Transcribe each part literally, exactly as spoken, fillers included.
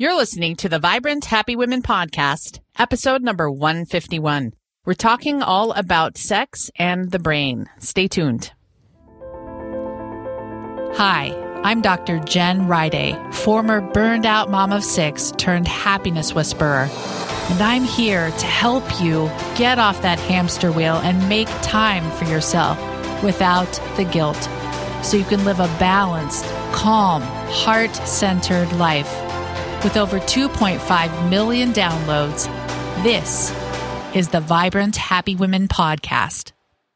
You're listening to the Vibrant Happy Women podcast, episode number one fifty-one. We're talking all about sex and the brain. Stay tuned. Hi, I'm Doctor Jen Riday, former burned-out mom of six turned happiness whisperer. And I'm here to help you get off that hamster wheel and make time for yourself without the guilt, so you can live a balanced, calm, heart-centered life. With over two point five million downloads, this is the Vibrant Happy Women podcast.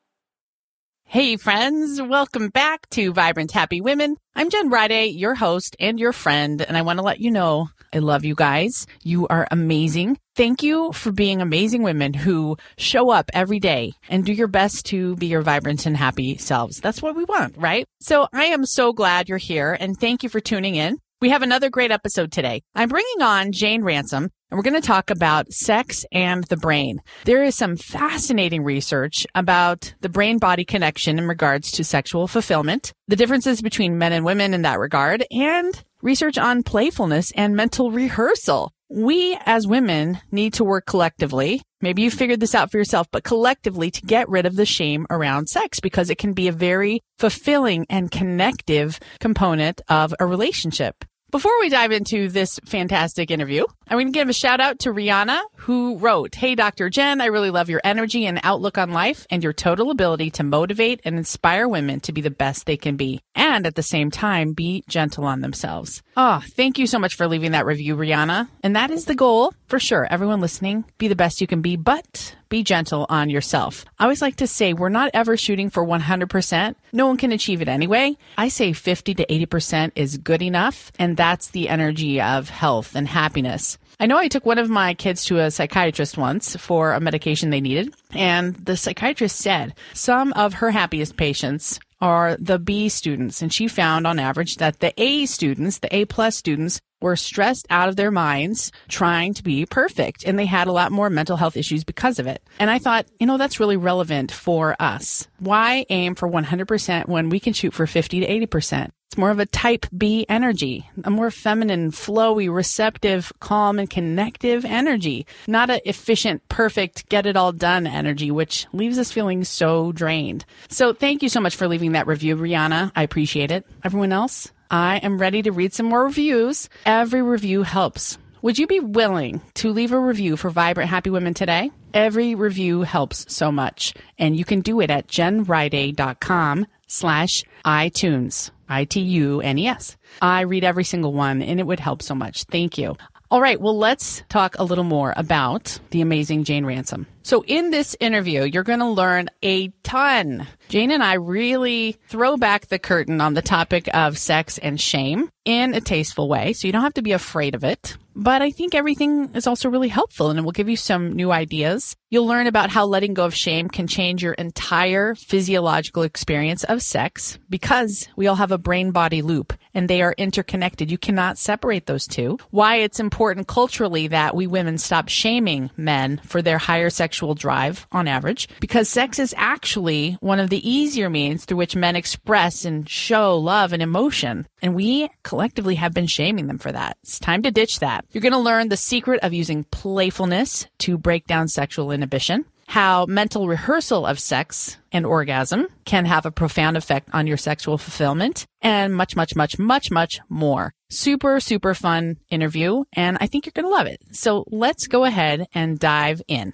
Hey friends, welcome back to Vibrant Happy Women. I'm Jen Riday, your host and your friend, and I want to let you know I love you guys. You are amazing. Thank you for being amazing women who show up every day and do your best to be your vibrant and happy selves. That's what we want, right? So I am so glad you're here, and thank you for tuning in. We have another great episode today. I'm bringing on Jane Ransom, and we're going to talk about sex and the brain. There is some fascinating research about the brain-body connection in regards to sexual fulfillment, the differences between men and women in that regard, and research on playfulness and mental rehearsal. We as women need to work collectively. Maybe you figured this out for yourself, but collectively to get rid of the shame around sex, because it can be a very fulfilling and connective component of a relationship. Before we dive into this fantastic interview, I'm going to give a shout out to Rihanna, who wrote, "Hey, Doctor Jen, I really love your energy and outlook on life and your total ability to motivate and inspire women to be the best they can be, and at the same time, be gentle on themselves." Oh, thank you so much for leaving that review, Rihanna. And that is the goal, for sure. Everyone listening, be the best you can be, but be gentle on yourself. I always like to say we're not ever shooting for one hundred percent. No one can achieve it anyway. I say fifty to eighty percent is good enough, and that's the energy of health and happiness. I know I took one of my kids to a psychiatrist once for a medication they needed, and the psychiatrist said some of her happiest patients are the B students, and she found on average that the A students, the A plus students, were stressed out of their minds trying to be perfect, and they had a lot more mental health issues because of it. And I thought, you know, that's really relevant for us. Why aim for one hundred percent when we can shoot for fifty to eighty percent? It's more of a type B energy, a more feminine, flowy, receptive, calm, and connective energy, not an efficient, perfect, get it all done energy, which leaves us feeling so drained. So thank you so much for leaving that review, Rihanna. I appreciate it. Everyone else, I am ready to read some more reviews. Every review helps. Would you be willing to leave a review for Vibrant Happy Women today? Every review helps so much, and you can do it at jenriday.com slash iTunes. I T U N E S. I read every single one, and it would help so much. Thank you. All right, well, let's talk a little more about the amazing Jane Ransom. So in this interview, you're going to learn a ton. Jane and I really throw back the curtain on the topic of sex and shame in a tasteful way, so you don't have to be afraid of it. But I think everything is also really helpful, and it will give you some new ideas. You'll learn about how letting go of shame can change your entire physiological experience of sex, because we all have a brain-body loop, and they are interconnected. You cannot separate those two. Why it's important culturally that we women stop shaming men for their higher sexual drive on average, because sex is actually one of the easier means through which men express and show love and emotion. And we collectively have been shaming them for that. It's time to ditch that. You're going to learn the secret of using playfulness to break down sexual inhibition, how mental rehearsal of sex and orgasm can have a profound effect on your sexual fulfillment, and much, much, much, much, much more. Super, super fun interview, and I think you're going to love it. So let's go ahead and dive in.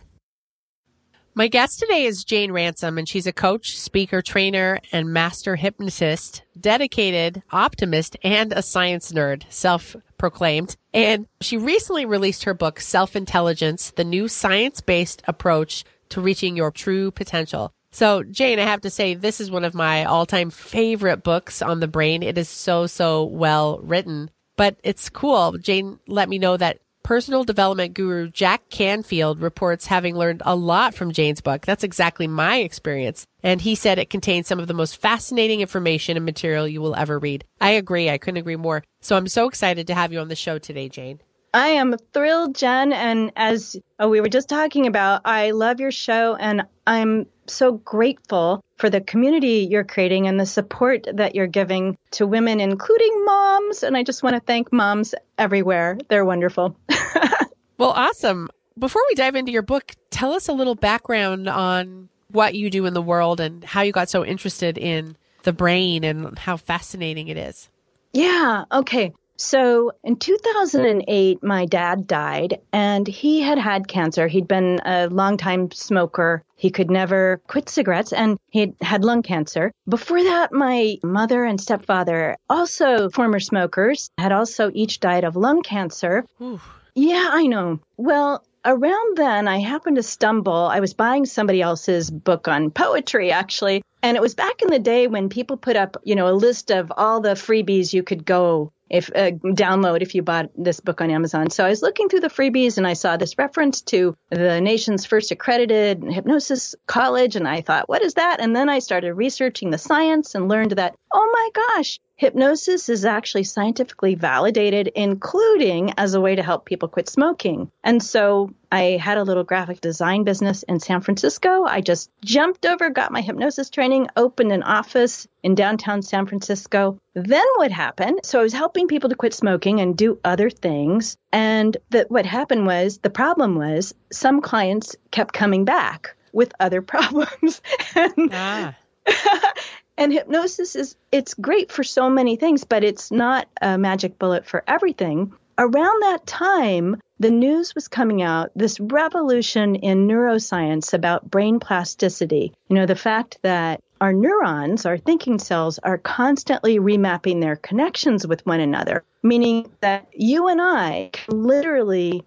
My guest today is Jane Ransom, and she's a coach, speaker, trainer, and master hypnotist, dedicated optimist, and a science nerd, self-proclaimed. And she recently released her book, Self-Intelligence, the new science-based approach to reaching your true potential. So, Jane, I have to say, this is one of my all-time favorite books on the brain. It is so, so well written. But it's cool. Jane let me know that personal development guru Jack Canfield reports having learned a lot from Jane's book. That's exactly my experience. And he said it contains some of the most fascinating information and material you will ever read. I agree. I couldn't agree more. So I'm so excited to have you on the show today, Jane. I am thrilled, Jen. And as uh, we were just talking about, I love your show and I'm so grateful for the community you're creating and the support that you're giving to women, including moms. And I just want to thank moms everywhere. They're wonderful. Well, awesome. Before we dive into your book, tell us a little background on what you do in the world and how you got so interested in the brain and how fascinating it is. Yeah. Okay. So in two thousand eight, my dad died and he had had cancer. He'd been a longtime smoker. He could never quit cigarettes and he had lung cancer. Before that, my mother and stepfather, also former smokers, had also each died of lung cancer. Ooh. Yeah, I know. Well, around then, I happened to stumble. I was buying somebody else's book on poetry, actually. And it was back in the day when people put up, you know, a list of all the freebies you could go if uh, download if you bought this book on Amazon. So I was looking through the freebies and I saw this reference to the nation's first accredited hypnosis college. And I thought, what is that? And then I started researching the science and learned that, oh my gosh, hypnosis is actually scientifically validated, including as a way to help people quit smoking. And so I had a little graphic design business in San Francisco. I just jumped over, got my hypnosis training, opened an office in downtown San Francisco. Then what happened? So I was helping people to quit smoking and do other things. And that what happened was, the problem was some clients kept coming back with other problems. and, Ah. And hypnosis is, it's great for so many things, but it's not a magic bullet for everything. Around that time, the news was coming out, this revolution in neuroscience about brain plasticity. You know, the fact that our neurons, our thinking cells, are constantly remapping their connections with one another, meaning that you and I can literally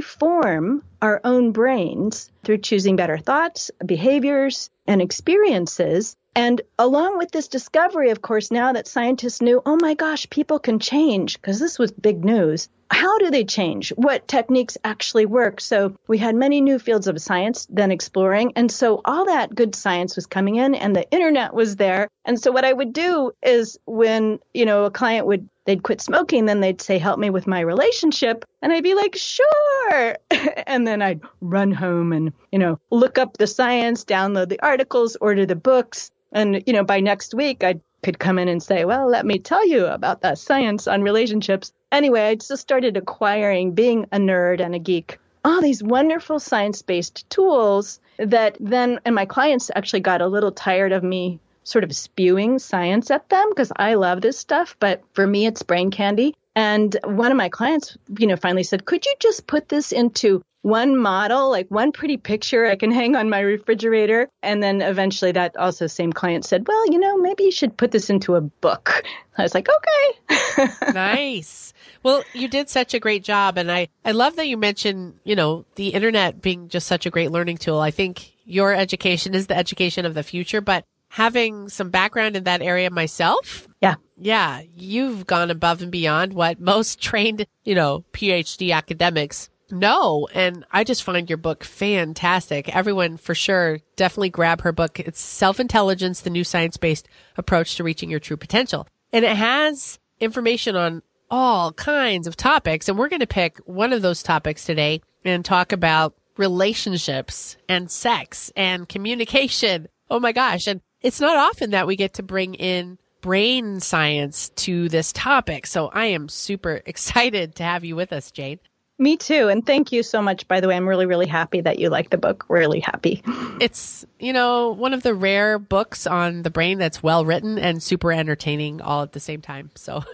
reform our own brains through choosing better thoughts, behaviors, and experiences. And along with this discovery, of course, now that scientists knew, oh my gosh, people can change, because this was big news. How do they change? What techniques actually work? So we had many new fields of science then exploring. And so all that good science was coming in and the internet was there. And so what I would do is when, you know, a client would, they'd quit smoking, then they'd say, help me with my relationship. And I'd be like, sure. And then I'd run home and, you know, look up the science, download the articles, order the books. And, you know, by next week, I could come in and say, well, let me tell you about the science on relationships. Anyway, I just started acquiring, being a nerd and a geek, all these wonderful science-based tools that then, and my clients actually got a little tired of me sort of spewing science at them because I love this stuff. But for me, it's brain candy. And one of my clients, you know, finally said, could you just put this into one model, like one pretty picture I can hang on my refrigerator? And then eventually that also same client said, well, you know, maybe you should put this into a book. I was like, okay. Nice. Well, you did such a great job. And I, I love that you mentioned, you know, the internet being just such a great learning tool. I think your education is the education of the future, but having some background in that area myself. Yeah. Yeah. You've gone above and beyond what most trained, you know, PhD academics know. And I just find your book fantastic. Everyone for sure, definitely grab her book. It's Self-Intelligence, the New Science-Based Approach to Reaching Your True Potential. And it has information on all kinds of topics. And we're going to pick one of those topics today and talk about relationships and sex and communication. Oh my gosh. And it's not often that we get to bring in brain science to this topic. So I am super excited to have you with us, Jane. Me too. And thank you so much, by the way. I'm really, really happy that you like the book. Really happy. It's, you know, one of the rare books on the brain that's well written and super entertaining all at the same time. So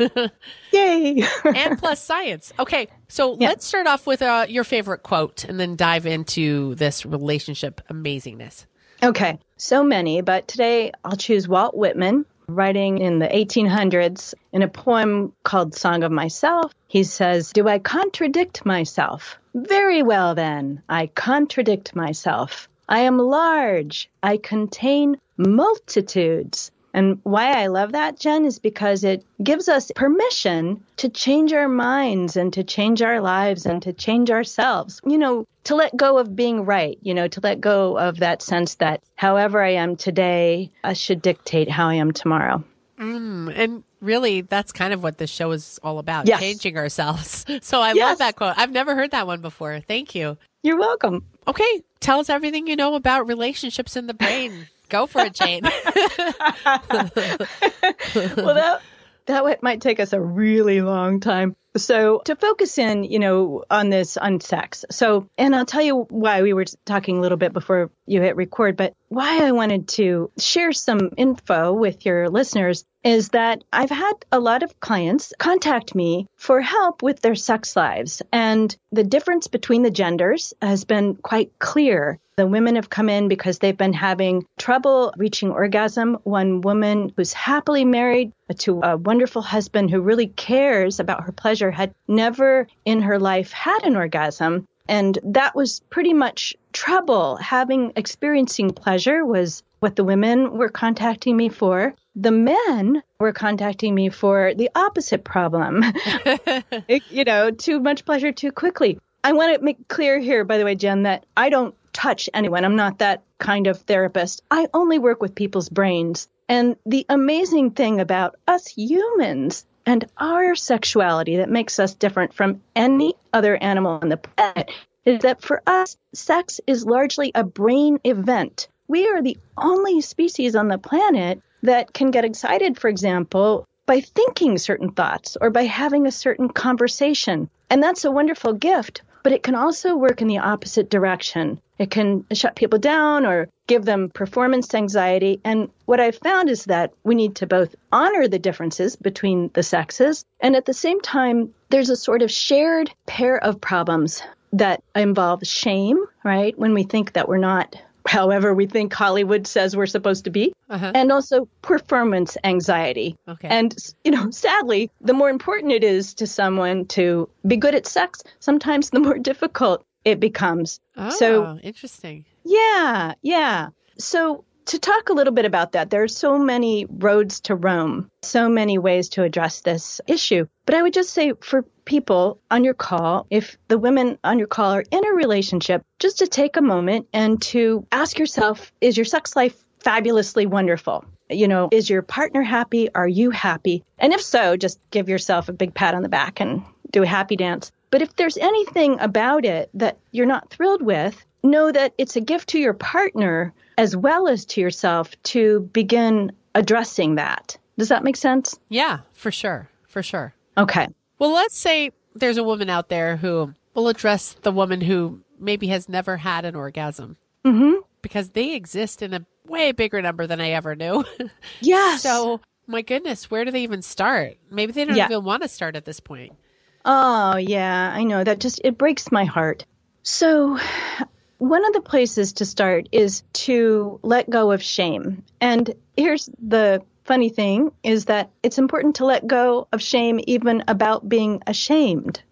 yay. And plus science. Okay. So yeah. Let's start off with uh, your favorite quote and then dive into this relationship amazingness. Okay. So many, but today I'll choose Walt Whitman, writing in the eighteen hundreds in a poem called Song of Myself. He says, do I contradict myself? Very well, then, I contradict myself. I am large. I contain multitudes. And why I love that, Jen, is because it gives us permission to change our minds and to change our lives and to change ourselves, you know, to let go of being right, you know, to let go of that sense that however I am today, I should dictate how I am tomorrow. Mm, and really, that's kind of what this show is all about, Yes. changing ourselves. So I Yes. love that quote. I've never heard that one before. Thank you. You're welcome. Okay, tell us everything you know about relationships in the brain. Go for it, Jane. Well, that that might take us a really long time. So to focus in, you know, on this, on sex. So, and I'll tell you why. We were talking a little bit before you hit record, but why I wanted to share some info with your listeners is that I've had a lot of clients contact me for help with their sex lives. And the difference between the genders has been quite clear. The women have come in because they've been having trouble reaching orgasm. One woman who's happily married to a wonderful husband who really cares about her pleasure had never in her life had an orgasm. And that was pretty much trouble. Having, experiencing pleasure was what the women were contacting me for. The men were contacting me for the opposite problem. It, you know, too much pleasure too quickly. I want to make clear here, by the way, Jen, that I don't touch anyone. I'm not that kind of therapist. I only work with people's brains. And the amazing thing about us humans and our sexuality that makes us different from any other animal on the planet is that for us, sex is largely a brain event. We are the only species on the planet that can get excited, for example, by thinking certain thoughts or by having a certain conversation. And that's a wonderful gift, but it can also work in the opposite direction. It can shut people down or give them performance anxiety. And what I've found is that we need to both honor the differences between the sexes, and at the same time, there's a sort of shared pair of problems that involve shame, right? When we think that we're not however we think Hollywood says we're supposed to be, uh-huh. and also performance anxiety. Okay. And, you know, sadly, the more important it is to someone to be good at sex, sometimes the more difficult it becomes. Oh, so interesting. Yeah, yeah. So to talk a little bit about that, there are so many roads to Rome, so many ways to address this issue. But I would just say for people on your call, if the women on your call are in a relationship, just to take a moment and to ask yourself, is your sex life fabulously wonderful? You know, is your partner happy? Are you happy? And if so, just give yourself a big pat on the back and do a happy dance. But if there's anything about it that you're not thrilled with, know that it's a gift to your partner as well as to yourself to begin addressing that. Does that make sense? Yeah, for sure. For sure. Okay. Well, let's say there's a woman out there who will address the woman who maybe has never had an orgasm. Mm-hmm. Because they exist in a way bigger number than I ever knew. Yes. So, my goodness, where do they even start? Maybe they don't Yeah. even want to start at this point. Oh, yeah, I know. That just, it breaks my heart. So one of the places to start is to let go of shame. And here's the funny thing is that it's important to let go of shame even about being ashamed.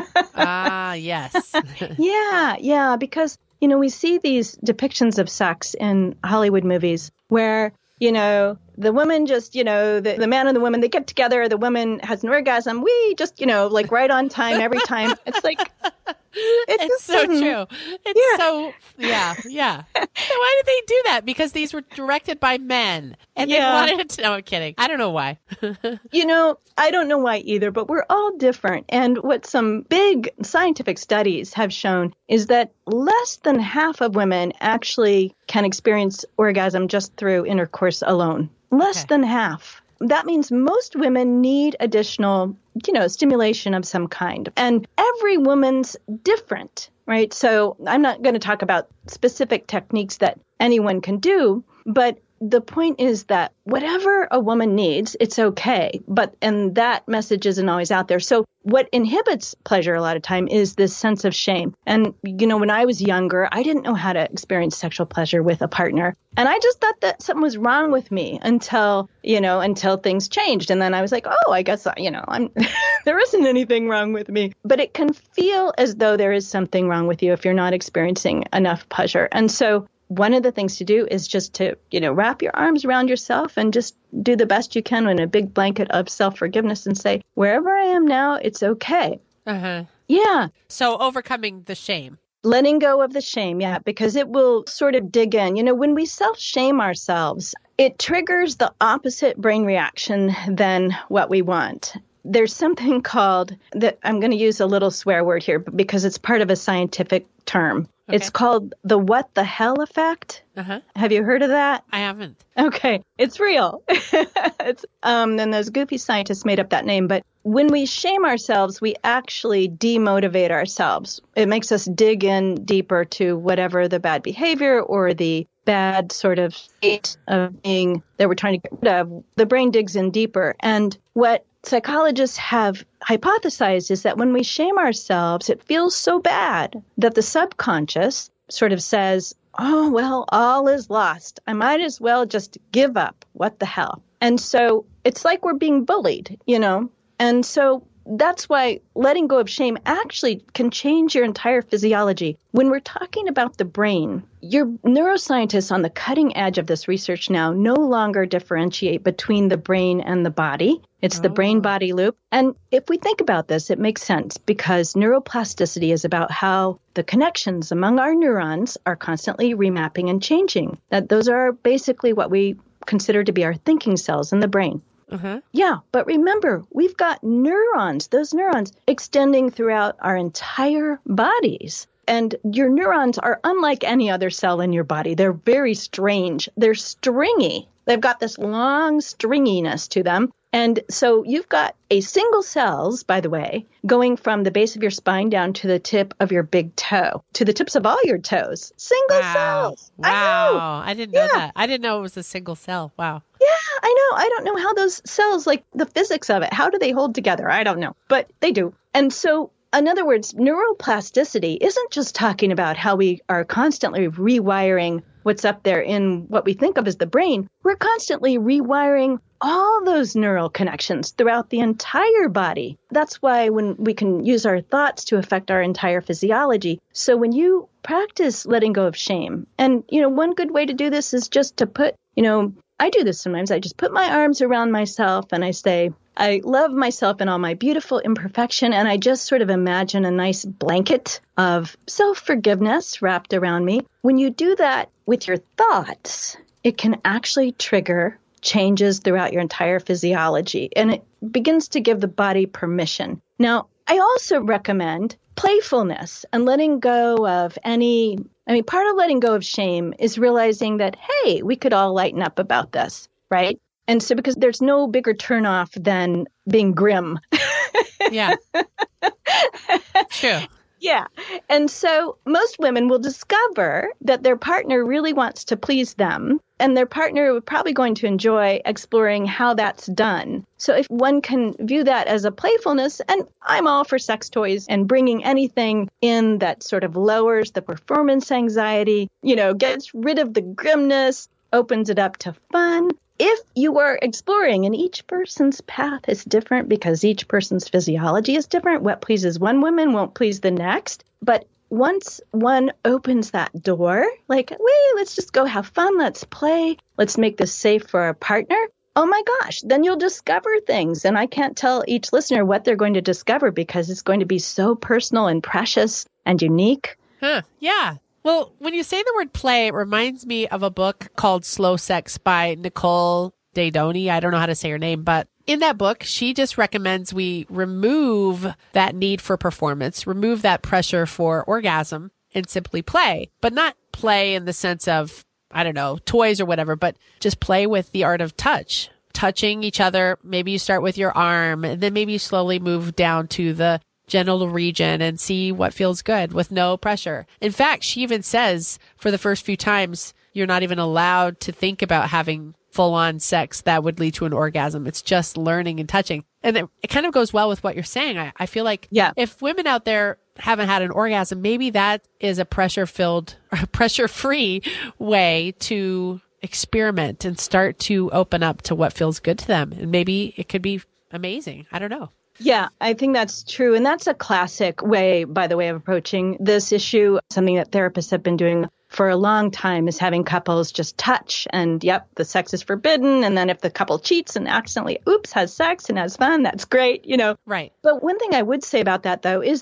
Ah, yes. Yeah, yeah, because, you know, we see these depictions of sex in Hollywood movies where, you know, the woman just, you know, the, the man and the woman, they get together, the woman has an orgasm. We just, you know, like right on time every time. It's like, It's, it's so doesn't- true. It's Yeah. so, yeah, yeah. So why did they do that? Because these were directed by men. And Yeah. they wanted to, no, I'm kidding. I don't know why. You know, I don't know why either, but we're all different. And what some big scientific studies have shown is that less than half of women actually can experience orgasm just through intercourse alone. Less Okay. than half. That means most women need additional, you know, stimulation of some kind. And every woman's different, right? So I'm not going to talk about specific techniques that anyone can do, but the point is that whatever a woman needs, it's okay. But, and that message isn't always out there. So what inhibits pleasure a lot of time is this sense of shame. And, you know, when I was younger, I didn't know how to experience sexual pleasure with a partner. And I just thought that something was wrong with me until, you know, until things changed. And then I was like, oh, I guess, you know, I'm, there isn't anything wrong with me. But it can feel as though there is something wrong with you if you're not experiencing enough pleasure. And so one of the things to do is just to, you know, wrap your arms around yourself and just do the best you can in a big blanket of self-forgiveness and say, wherever I am now, it's okay. Uh-huh. Yeah. So overcoming the shame. Letting go of the shame, yeah, because it will sort of dig in. You know, when we self-shame ourselves, it triggers the opposite brain reaction than what we want. There's something called, that I'm going to use a little swear word here because it's part of a scientific term. Okay. It's called the what the hell effect. Uh-huh. Have you heard of that? I haven't. Okay. It's real. it's, um, and those goofy scientists made up that name. But when we shame ourselves, we actually demotivate ourselves. It makes us dig in deeper to whatever the bad behavior or the bad sort of state of being that we're trying to get rid of. The brain digs in deeper. And what psychologists have hypothesized is that when we shame ourselves, it feels so bad that the subconscious sort of says, oh, well, all is lost. I might as well just give up. What the hell? And so it's like we're being bullied, you know? And so that's why letting go of shame actually can change your entire physiology. When we're talking about the brain, your neuroscientists on the cutting edge of this research now no longer differentiate between the brain and the body. It's oh. the brain-body loop. And if we think about this, it makes sense because neuroplasticity is about how the connections among our neurons are constantly remapping and changing. That those are basically what we consider to be our thinking cells in the brain. Uh-huh. Yeah, but remember, we've got neurons, those neurons extending throughout our entire bodies. And your neurons are unlike any other cell in your body. They're very strange. They're stringy. They've got this long stringiness to them. And so you've got a single cells, by the way, going from the base of your spine down to the tip of your big toe, to the tips of all your toes. Single wow. cells. Wow. I know. I didn't know yeah. that. I didn't know it was a single cell. Wow. Yeah, I know. I don't know how those cells, like the physics of it, how do they hold together? I don't know, but they do. And so, in other words, neuroplasticity isn't just talking about how we are constantly rewiring what's up there in what we think of as the brain. We're constantly rewiring all those neural connections throughout the entire body. That's why when we can use our thoughts to affect our entire physiology. So when you practice letting go of shame, and, you know, one good way to do this is just to put, you know, I do this sometimes. I just put my arms around myself and I say, I love myself in all my beautiful imperfection. And I just sort of imagine a nice blanket of self-forgiveness wrapped around me. When you do that with your thoughts, it can actually trigger changes throughout your entire physiology. And it begins to give the body permission. Now, I also recommend playfulness and letting go of any, I mean, part of letting go of shame is realizing that, hey, we could all lighten up about this, right? And so because there's no bigger turnoff than being grim. Yeah. True. Yeah. And so most women will discover that their partner really wants to please them, and their partner would probably going to enjoy exploring how that's done. So if one can view that as a playfulness, and I'm all for sex toys and bringing anything in that sort of lowers the performance anxiety, you know, gets rid of the grimness, opens it up to fun. If you are exploring, and each person's path is different because each person's physiology is different, what pleases one woman won't please the next. But once one opens that door, like, wait, let's just go have fun. Let's play. Let's make this safe for our partner. Oh, my gosh, then you'll discover things. And I can't tell each listener what they're going to discover because it's going to be so personal and precious and unique. Huh. Yeah. Well, when you say the word play, it reminds me of a book called Slow Sex by Nicole Daedone. I don't know how to say her name, but in that book, she just recommends we remove that need for performance, remove that pressure for orgasm, and simply play. But not play in the sense of, I don't know, toys or whatever, but just play with the art of touch. Touching each other. Maybe you start with your arm, and then maybe you slowly move down to the genital region and see what feels good with no pressure. In fact, she even says for the first few times, you're not even allowed to think about having full-on sex that would lead to an orgasm. It's just learning and touching. And it, it kind of goes well with what you're saying. I, I feel like yeah. if women out there haven't had an orgasm, maybe that is a pressure-filled, pressure-free way to experiment and start to open up to what feels good to them. And maybe it could be amazing. I don't know. Yeah, I think that's true. And that's a classic way, by the way, of approaching this issue. Something that therapists have been doing for a long time is having couples just touch and, yep, the sex is forbidden. And then if the couple cheats and accidentally, oops, has sex and has fun, that's great, you know. Right. But one thing I would say about that, though, is that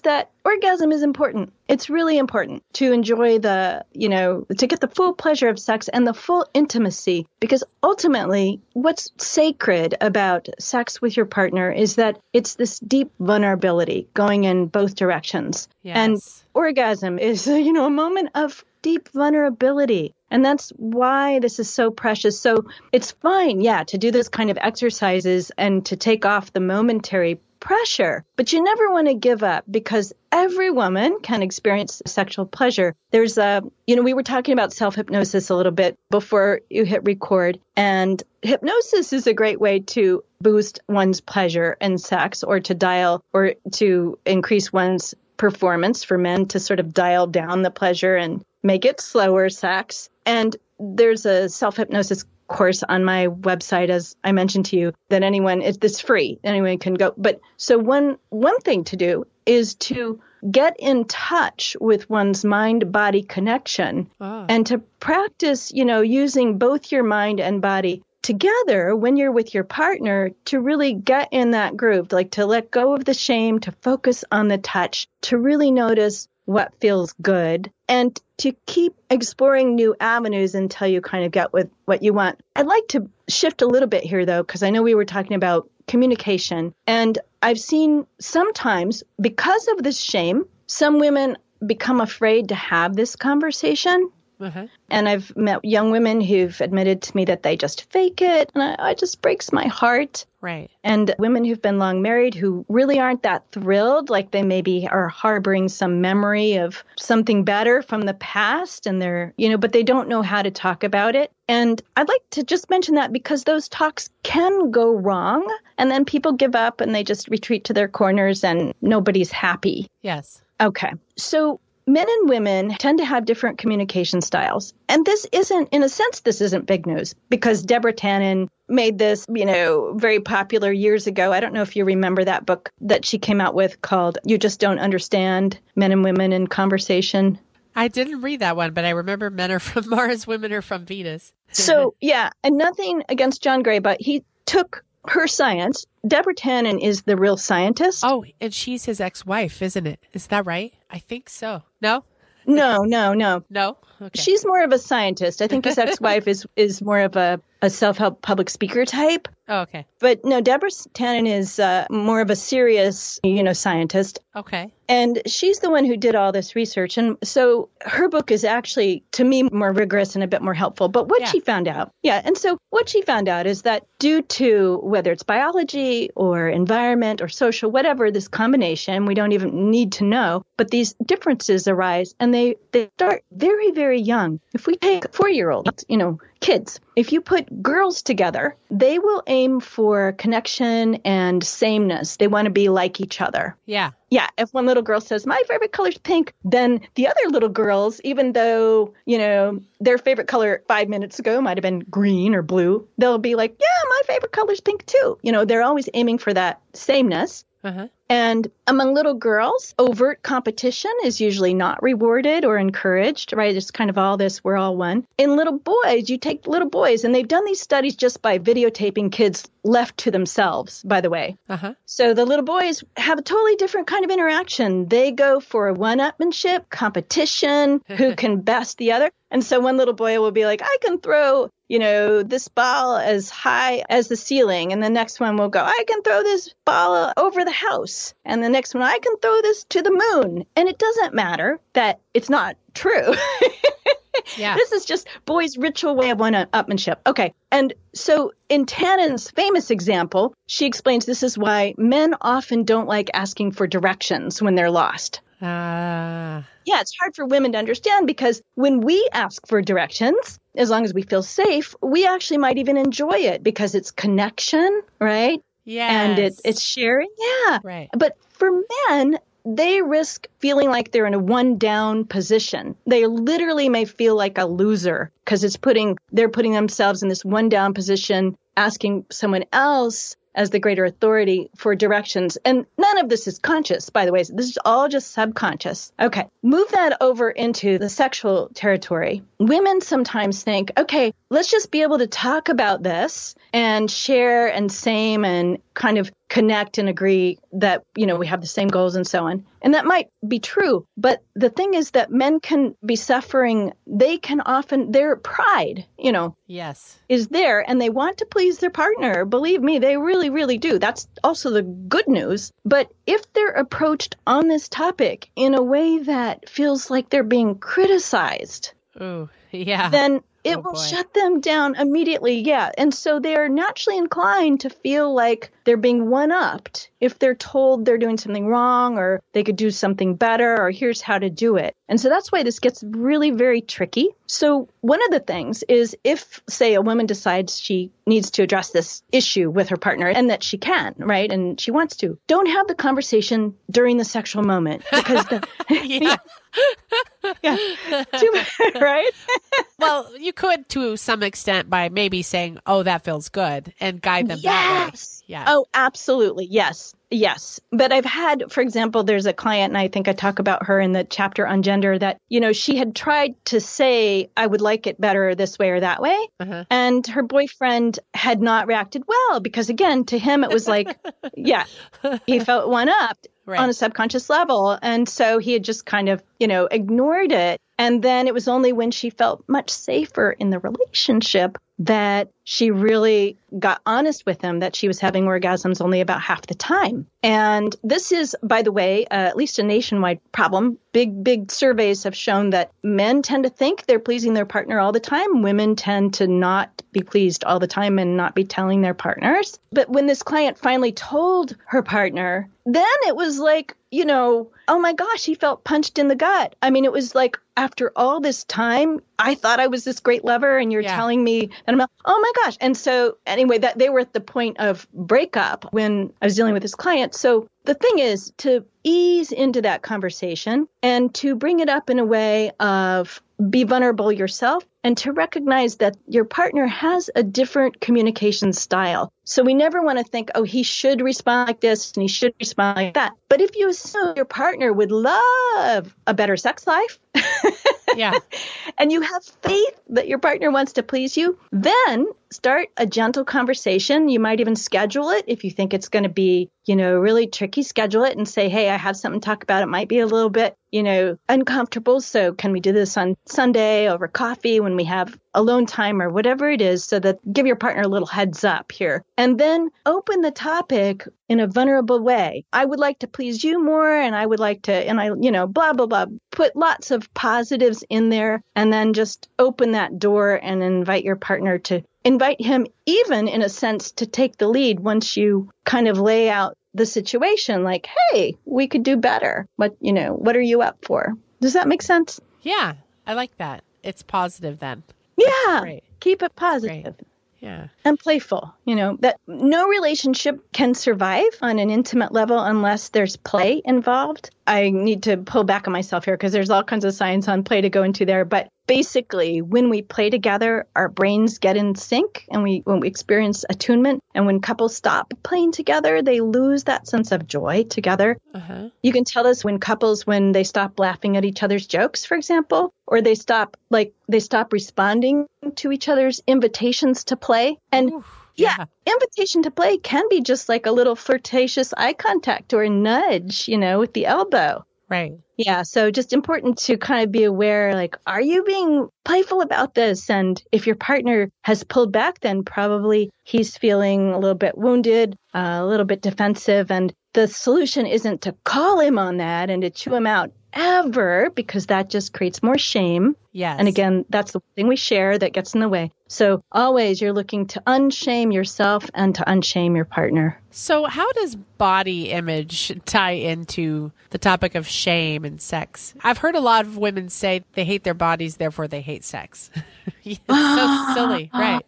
orgasm is important. It's really important to enjoy the, you know, to get the full pleasure of sex and the full intimacy, because ultimately what's sacred about sex with your partner is that it's this deep vulnerability going in both directions. Yes. And orgasm is, you know, a moment of deep vulnerability. And that's why this is so precious. So it's fine, yeah, to do this kind of exercises and to take off the momentary pressure, but you never want to give up, because every woman can experience sexual pleasure. There's a, you know, we were talking about self-hypnosis a little bit before you hit record, and hypnosis is a great way to boost one's pleasure in sex, or to dial or to increase one's performance, for men to sort of dial down the pleasure and make it slower sex. And there's a self-hypnosis course on my website, as I mentioned to you, that anyone, it's this free, anyone can go. But so one one thing to do is to get in touch with one's mind-body connection oh. and to practice, you know, using both your mind and body together when you're with your partner, to really get in that groove, like to let go of the shame, to focus on the touch, to really notice what feels good, and to keep exploring new avenues until you kind of get with what you want. I'd like to shift a little bit here, though, because I know we were talking about communication. And I've seen sometimes, because of this shame, some women become afraid to have this conversation. Uh-huh. And I've met young women who've admitted to me that they just fake it. And I, it just breaks my heart. Right. And women who've been long married who really aren't that thrilled, like they maybe are harboring some memory of something better from the past, and they're, you know, but they don't know how to talk about it. And I'd like to just mention that, because those talks can go wrong, and then people give up and they just retreat to their corners and nobody's happy. Yes. Okay. So men and women tend to have different communication styles. And this isn't, in a sense, this isn't big news, because Deborah Tannen made this, you know, very popular years ago. I don't know if you remember that book that she came out with called You Just Don't Understand, Men and Women in Conversation. I didn't read that one, but I remember Men Are From Mars, Women Are From Venus. So, yeah, and nothing against John Gray, but he took her science. Deborah Tannen is the real scientist. Oh, and she's his ex-wife, isn't it? Is that right? I think so. No? No, no, no. No? Okay. She's more of a scientist. I think his ex-wife is, is more of a, a self-help public speaker type. Oh, okay. But no, Deborah Tannen is uh, more of a serious, you know, scientist. Okay. And she's the one who did all this research. And so her book is actually, to me, more rigorous and a bit more helpful. But what Yeah. she found out, yeah. And so what she found out is that due to whether it's biology or environment or social, whatever, this combination, we don't even need to know, but these differences arise, and they, they start very, very young. If we take four-year-olds, you know, kids, if you put girls together, they will aim for connection and sameness. They want to be like each other. Yeah. Yeah, if one little girl says, my favorite color is pink, then the other little girls, even though, you know, their favorite color five minutes ago might have been green or blue, they'll be like, yeah, my favorite color is pink too. You know, they're always aiming for that sameness. Uh-huh. And among little girls, overt competition is usually not rewarded or encouraged, right? It's kind of all this, we're all one. In little boys, you take little boys, and they've done these studies just by videotaping kids left to themselves, by the way. Uh-huh. So the little boys have a totally different kind of interaction. They go for one-upmanship, competition, who can best the other. And so one little boy will be like, I can throw, you know, this ball as high as the ceiling. And the next one will go, I can throw this ball over the house. And the next one, I can throw this to the moon. And it doesn't matter that it's not true. Yeah. This is just boys' ritual way of one-upmanship. Okay. And so in Tannen's famous example, she explains this is why men often don't like asking for directions when they're lost. Ah. Uh... Yeah, it's hard for women to understand, because when we ask for directions, as long as we feel safe, we actually might even enjoy it, because it's connection, right? Yes. And it, it's sharing. Yeah. Right. But for men, they risk feeling like they're in a one down position. They literally may feel like a loser, because it's putting, they're putting themselves in this one down position, asking someone else as the greater authority for directions. And none of this is conscious, by the way. This is all just subconscious. Okay, move that over into the sexual territory. Women sometimes think, okay, let's just be able to talk about this and share and same and kind of connect and agree that, you know, we have the same goals and so on. And that might be true. But the thing is that men can be suffering. They can often, their pride, you know, yes, is there, and they want to please their partner. Believe me, they really, really do. That's also the good news. But if they're approached on this topic in a way that feels like they're being criticized, ooh, yeah, then it Oh, will boy. shut them down immediately. Yeah. And so they're naturally inclined to feel like they're being one-upped if they're told they're doing something wrong or they could do something better or here's how to do it. And so that's why this gets really very tricky. So one of the things is if, say, a woman decides she needs to address this issue with her partner and that she can, right? And she wants to, don't have the conversation during the sexual moment because the, yeah. yeah, too, right? Well, you could to some extent by maybe saying, "Oh, that feels good," and guide them that way. Yes. Yeah. Oh, absolutely. Yes. Yes. But I've had, for example, there's a client, and I think I talk about her in the chapter on gender, that, you know, she had tried to say, I would like it better this way or that way. Uh-huh. And her boyfriend had not reacted well because, again, to him, it was like, yeah, he felt one up Right. on a subconscious level. And so he had just kind of, you know, ignored it. And then it was only when she felt much safer in the relationship that she really got honest with him that she was having orgasms only about half the time. And this is, by the way, uh, at least a nationwide problem. Big, big surveys have shown that men tend to think they're pleasing their partner all the time. Women tend to not be pleased all the time and not be telling their partners. But when this client finally told her partner, then it was like, you know, oh my gosh, he felt punched in the gut. I mean, it was like, after all this time, I thought I was this great lover and you're Yeah. telling me, and I'm like, oh my gosh. And so anyway, that they were at the point of breakup when I was dealing with this client. So the thing is to ease into that conversation and to bring it up in a way of be vulnerable yourself and to recognize that your partner has a different communication style. So we never want to think, oh, he should respond like this and he should respond like that. But if you assume your partner would love a better sex life, Yeah. and you have faith that your partner wants to please you, then start a gentle conversation. You might even schedule it if you think it's going to be, you know, really tricky. Schedule it and say, hey, I have something to talk about. It might be a little bit, you know, uncomfortable. So can we do this on Sunday over coffee when we have alone time or whatever it is, so that give your partner a little heads up here. And then open the topic in a vulnerable way. I would like to please you more, and I would like to, and I, you know, blah, blah, blah. Put lots of positives in there, and then just open that door and invite your partner to invite him, even in a sense, to take the lead once you kind of lay out the situation like, hey, we could do better. What, you know, what are you up for? Does that make sense? Yeah. I like that. It's positive then. Yeah. great. Keep it Great. positive. Yeah. And playful, you know, that no relationship can survive on an intimate level unless there's play involved. I need to pull back on myself here because there's all kinds of science on play to go into there. But basically, when we play together, our brains get in sync and we when we experience attunement. And when couples stop playing together, they lose that sense of joy together. Uh-huh. You can tell us when couples, when they stop laughing at each other's jokes, for example, or they stop, like, they stop responding to each other's invitations to play. And Ooh, yeah, yeah. invitation to play can be just like a little flirtatious eye contact or a nudge, you know, with the elbow. Right. Yeah, so just important to kind of be aware, like, are you being playful about this? And if your partner has pulled back, then probably he's feeling a little bit wounded, uh, a little bit defensive. And the solution isn't to call him on that and to chew him out ever, because that just creates more shame. Yes. And again, that's the thing we share that gets in the way. So always you're looking to unshame yourself and to unshame your partner. So how does body image tie into the topic of shame and sex? I've heard a lot of women say they hate their bodies, therefore they hate sex. It's so silly, right?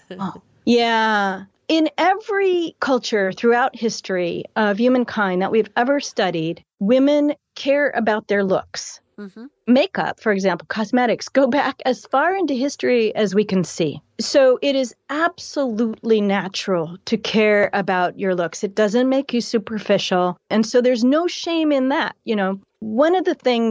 Yeah. In every culture throughout history of humankind that we've ever studied, women care about their looks. Mm-hmm. Makeup, for example, cosmetics, go back as far into history as we can see. So it is absolutely natural to care about your looks. It doesn't make you superficial. And so there's no shame in that. You know, one of the things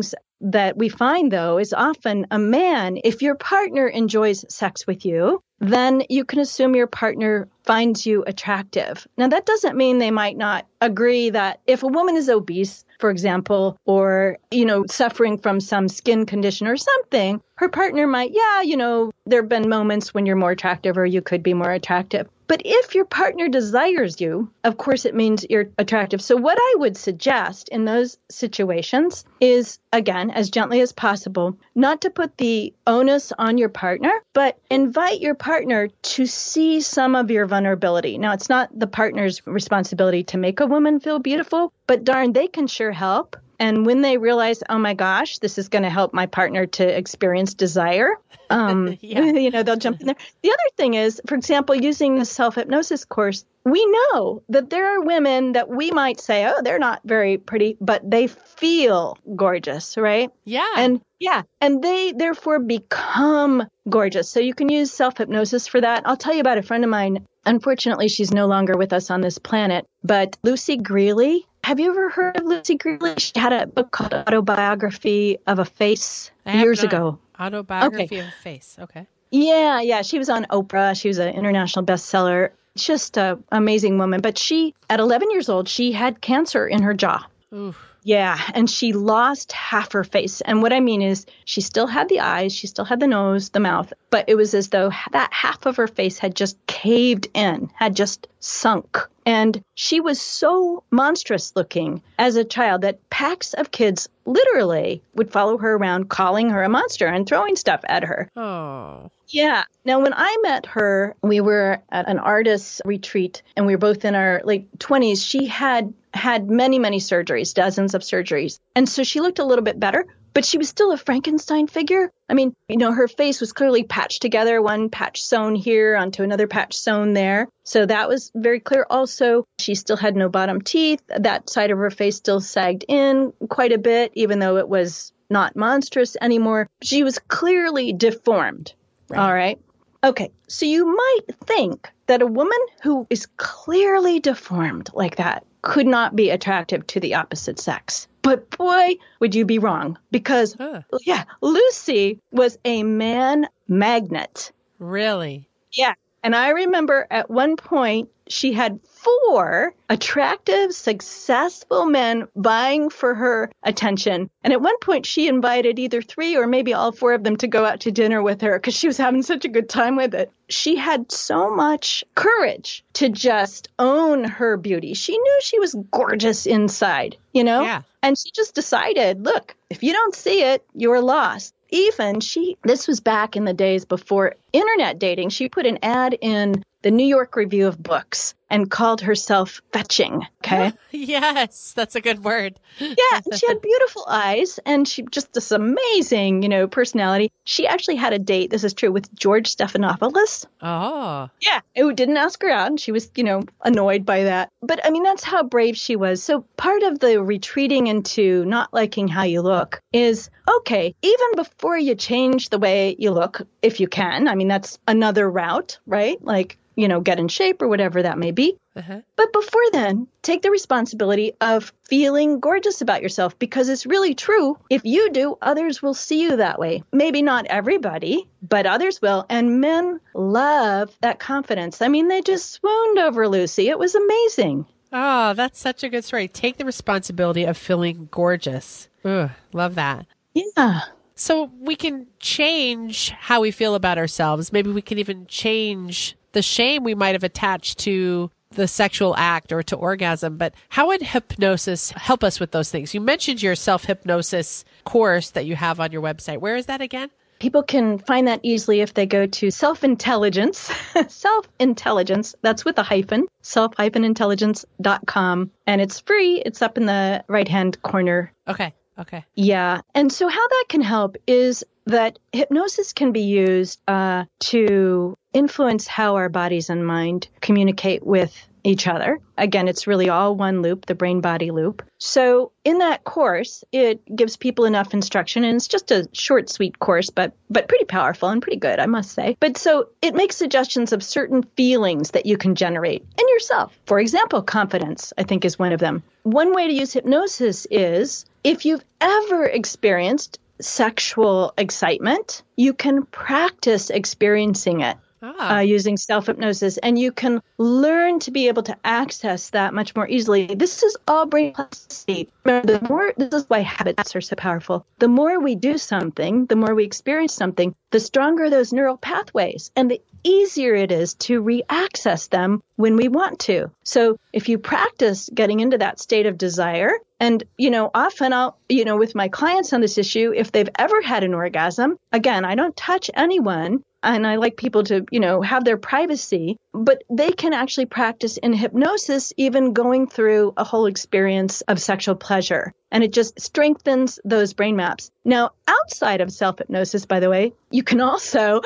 that we find, though, is often a man, if your partner enjoys sex with you, then you can assume your partner finds you attractive. Now, that doesn't mean they might not agree that if a woman is obese, for example, or, you know, suffering from some skin condition or something, her partner might, yeah, you know, there have been moments when you're more attractive or you could be more attractive. But if your partner desires you, of course, it means you're attractive. So what I would suggest in those situations is, again, as gently as possible, not to put the onus on your partner, but invite your partner to see some of your vulnerability. Now, it's not the partner's responsibility to make a woman feel beautiful, but darn, they can sure help. And when they realize, oh my gosh, this is going to help my partner to experience desire, um, yeah. you know, they'll jump in there. The other thing is, for example, using the self-hypnosis course, we know that there are women that we might say, oh, they're not very pretty, but they feel gorgeous, right? Yeah. And yeah, and they therefore become gorgeous. So you can use self-hypnosis for that. I'll tell you about a friend of mine. Unfortunately, she's no longer with us on this planet, but Lucy Greeley. Have you ever heard of Lucy Greeley? She had a book called Autobiography of a Face years not. ago. Autobiography okay. of a Face. Okay. Yeah, yeah. She was on Oprah. She was an international bestseller. Just an amazing woman. But she, at eleven years old, she had cancer in her jaw. Oof. Yeah, and she lost half her face. And what I mean is she still had the eyes, she still had the nose, the mouth, but it was as though that half of her face had just caved in, had just sunk. And she was so monstrous looking as a child that packs of kids literally would follow her around calling her a monster and throwing stuff at her. Oh. Yeah. Now, when I met her, we were at an artist's retreat and we were both in our late twenties. She had had many, many surgeries, dozens of surgeries. And so she looked a little bit better, but she was still a Frankenstein figure. I mean, you know, her face was clearly patched together, one patch sewn here onto another patch sewn there. So that was very clear. Also, she still had no bottom teeth. That side of her face still sagged in quite a bit, even though it was not monstrous anymore. She was clearly deformed. Right. All right. Okay. So you might think that a woman who is clearly deformed like that could not be attractive to the opposite sex. But boy, would you be wrong. Because, huh. yeah, Lucy was a man magnet. Really? Yeah. And I remember at one point she had four attractive, successful men vying for her attention. And at one point she invited either three or maybe all four of them to go out to dinner with her because she was having such a good time with it. She had so much courage to just own her beauty. She knew she was gorgeous inside, you know? Yeah. And she just decided, look, if you don't see it, you're lost. Even she, this was back in the days before internet dating, she put an ad in the New York Review of Books and called herself fetching. Okay. Yes, that's a good word. Yeah. And she had beautiful eyes and she just this amazing, you know, personality. She actually had a date. This is true with George Stephanopoulos. Oh. Yeah. Who didn't ask her out. And she was, you know, annoyed by that. But I mean, that's how brave she was. So part of the retreating into not liking how you look is, okay, even before you change the way you look, if you can, I mean, that's another route, right? Like, you know, get in shape or whatever that may be. Uh-huh. But before then, take the responsibility of feeling gorgeous about yourself because it's really true. If you do, others will see you that way. Maybe not everybody, but others will. And men love that confidence. I mean, they just swooned over Lucy. It was amazing. Oh, that's such a good story. Take the responsibility of feeling gorgeous. Ugh, love that. Yeah. So we can change how we feel about ourselves. Maybe we can even change the shame we might have attached to the sexual act or to orgasm. But how would hypnosis help us with those things? You mentioned your self-hypnosis course that you have on your website. Where is that again? People can find that easily if they go to Self-Intelligence, Self-Intelligence, that's with a hyphen, self dash intelligence dot com. And it's free. It's up in the right-hand corner. Okay. Okay. Yeah. And so how that can help is that hypnosis can be used uh, to influence how our bodies and mind communicate with each other. Again, it's really all one loop, the brain-body loop. So in that course, it gives people enough instruction, and it's just a short, sweet course, but but pretty powerful and pretty good, I must say. But so it makes suggestions of certain feelings that you can generate in yourself. For example, confidence, I think, is one of them. One way to use hypnosis is if you've ever experienced sexual excitement, you can practice experiencing it. Ah. Uh, using self-hypnosis, and you can learn to be able to access that much more easily. This is all brain plasticity. Remember, the more, this is why habits are so powerful. The more we do something, the more we experience something, the stronger those neural pathways, and the easier it is to re-access them when we want to. So if you practice getting into that state of desire, and, you know, often I'll, you know, with my clients on this issue, if they've ever had an orgasm, again, I don't touch anyone. And I like people to, you know, have their privacy, but they can actually practice in hypnosis, even going through a whole experience of sexual pleasure. And it just strengthens those brain maps. Now, outside of self-hypnosis, by the way, you can also,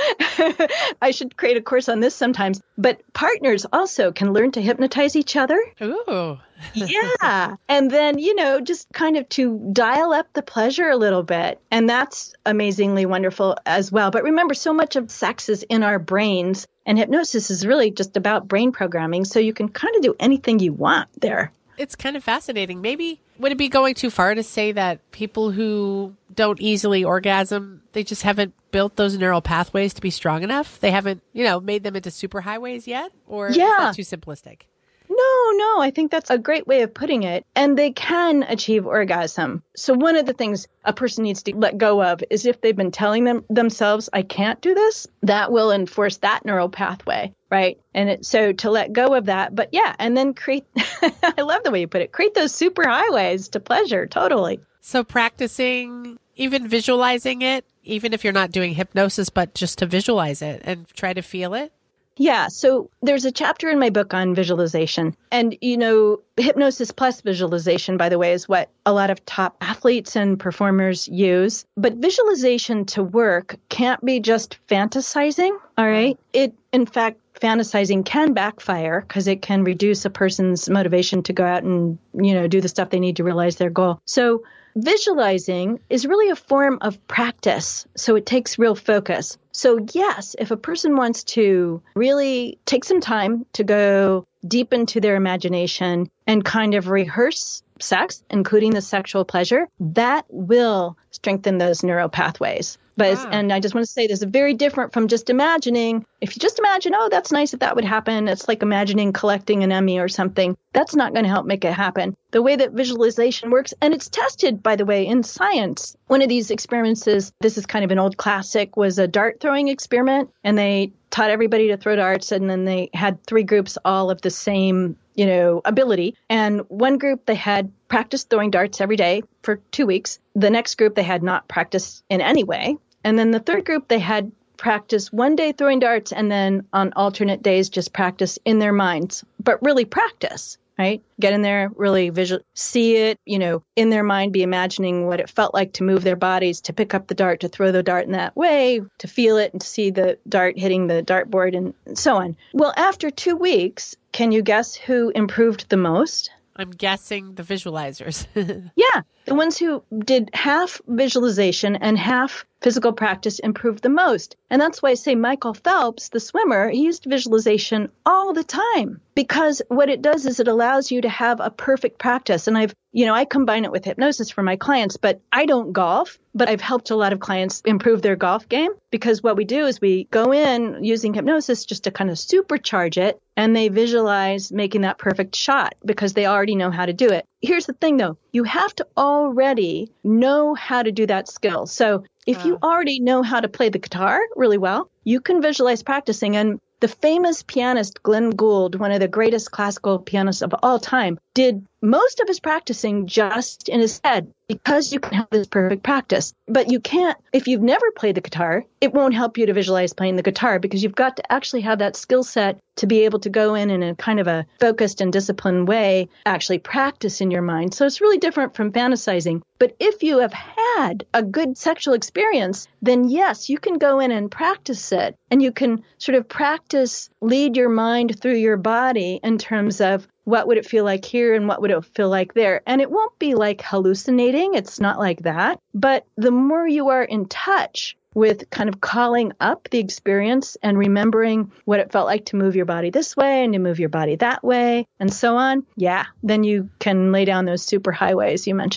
I should create a course on this sometimes, but partners also can learn to hypnotize each other. Ooh. Yeah. And then, you know, just kind of to dial up the pleasure a little bit. And that's amazingly wonderful as well. But remember, so much of sex is in our brains, and hypnosis is really just about brain programming. So you can kind of do anything you want there. It's kind of fascinating. Maybe, would it be going too far to say that people who don't easily orgasm, they just haven't built those neural pathways to be strong enough? They haven't, you know, made them into superhighways yet? Or yeah. is that too simplistic? No, no, I think that's a great way of putting it. And they can achieve orgasm. So one of the things a person needs to let go of is if they've been telling them themselves, I can't do this, that will enforce that neural pathway, right? And it, so to let go of that, but yeah, and then create, I love the way you put it, create those super highways to pleasure, totally. So practicing, even visualizing it, even if you're not doing hypnosis, but just to visualize it and try to feel it? Yeah. So there's a chapter in my book on visualization. And, you know, hypnosis plus visualization, by the way, is what a lot of top athletes and performers use. But visualization to work can't be just fantasizing. All right. It, in fact, fantasizing can backfire because it can reduce a person's motivation to go out and, you know, do the stuff they need to realize their goal. So visualizing is really a form of practice. So it takes real focus. So yes, if a person wants to really take some time to go deep into their imagination and kind of rehearse sex, including the sexual pleasure, that will strengthen those neural pathways. But, Wow. and I just want to say this is very different from just imagining. If you just imagine, oh, that's nice if that would happen. It's like imagining collecting an Emmy or something. That's not going to help make it happen. The way that visualization works, and it's tested, by the way, in science. One of these experiences, this is kind of an old classic, was a dart throwing experiment. And they taught everybody to throw darts. And then they had three groups, all of the same, you know, ability. And one group, they had practiced throwing darts every day for two weeks. The next group, they had not practiced in any way. And then the third group, they had practice one day throwing darts and then on alternate days, just practice in their minds, but really practice, right? Get in there, really visual, see it, you know, in their mind, be imagining what it felt like to move their bodies, to pick up the dart, to throw the dart in that way, to feel it and to see the dart hitting the dartboard and so on. Well, after two weeks, can you guess who improved the most? I'm guessing the visualizers. Yeah, the ones who did half visualization and half physical practice improved the most. And that's why I say Michael Phelps, the swimmer, he used visualization all the time because what it does is it allows you to have a perfect practice. And I've, you know, I combine it with hypnosis for my clients, but I don't golf, but I've helped a lot of clients improve their golf game because what we do is we go in using hypnosis just to kind of supercharge it and they visualize making that perfect shot because they already know how to do it. Here's the thing though, you have to already know how to do that skill. So if you already know how to play the guitar really well, you can visualize practicing. And the famous pianist Glenn Gould, one of the greatest classical pianists of all time, did most of his practicing just in his head because you can have this perfect practice. But you can't, if you've never played the guitar, it won't help you to visualize playing the guitar because you've got to actually have that skill set to be able to go in in a kind of a focused and disciplined way, actually practice in your mind. So it's really different from fantasizing. But if you have had a good sexual experience, then yes, you can go in and practice it. And you can sort of practice, lead your mind through your body in terms of what would it feel like here and what would it feel like there. And it won't be like hallucinating. It's not like that. But the more you are in touch with kind of calling up the experience and remembering what it felt like to move your body this way and to move your body that way and so on, yeah, then you can lay down those super highways you mentioned.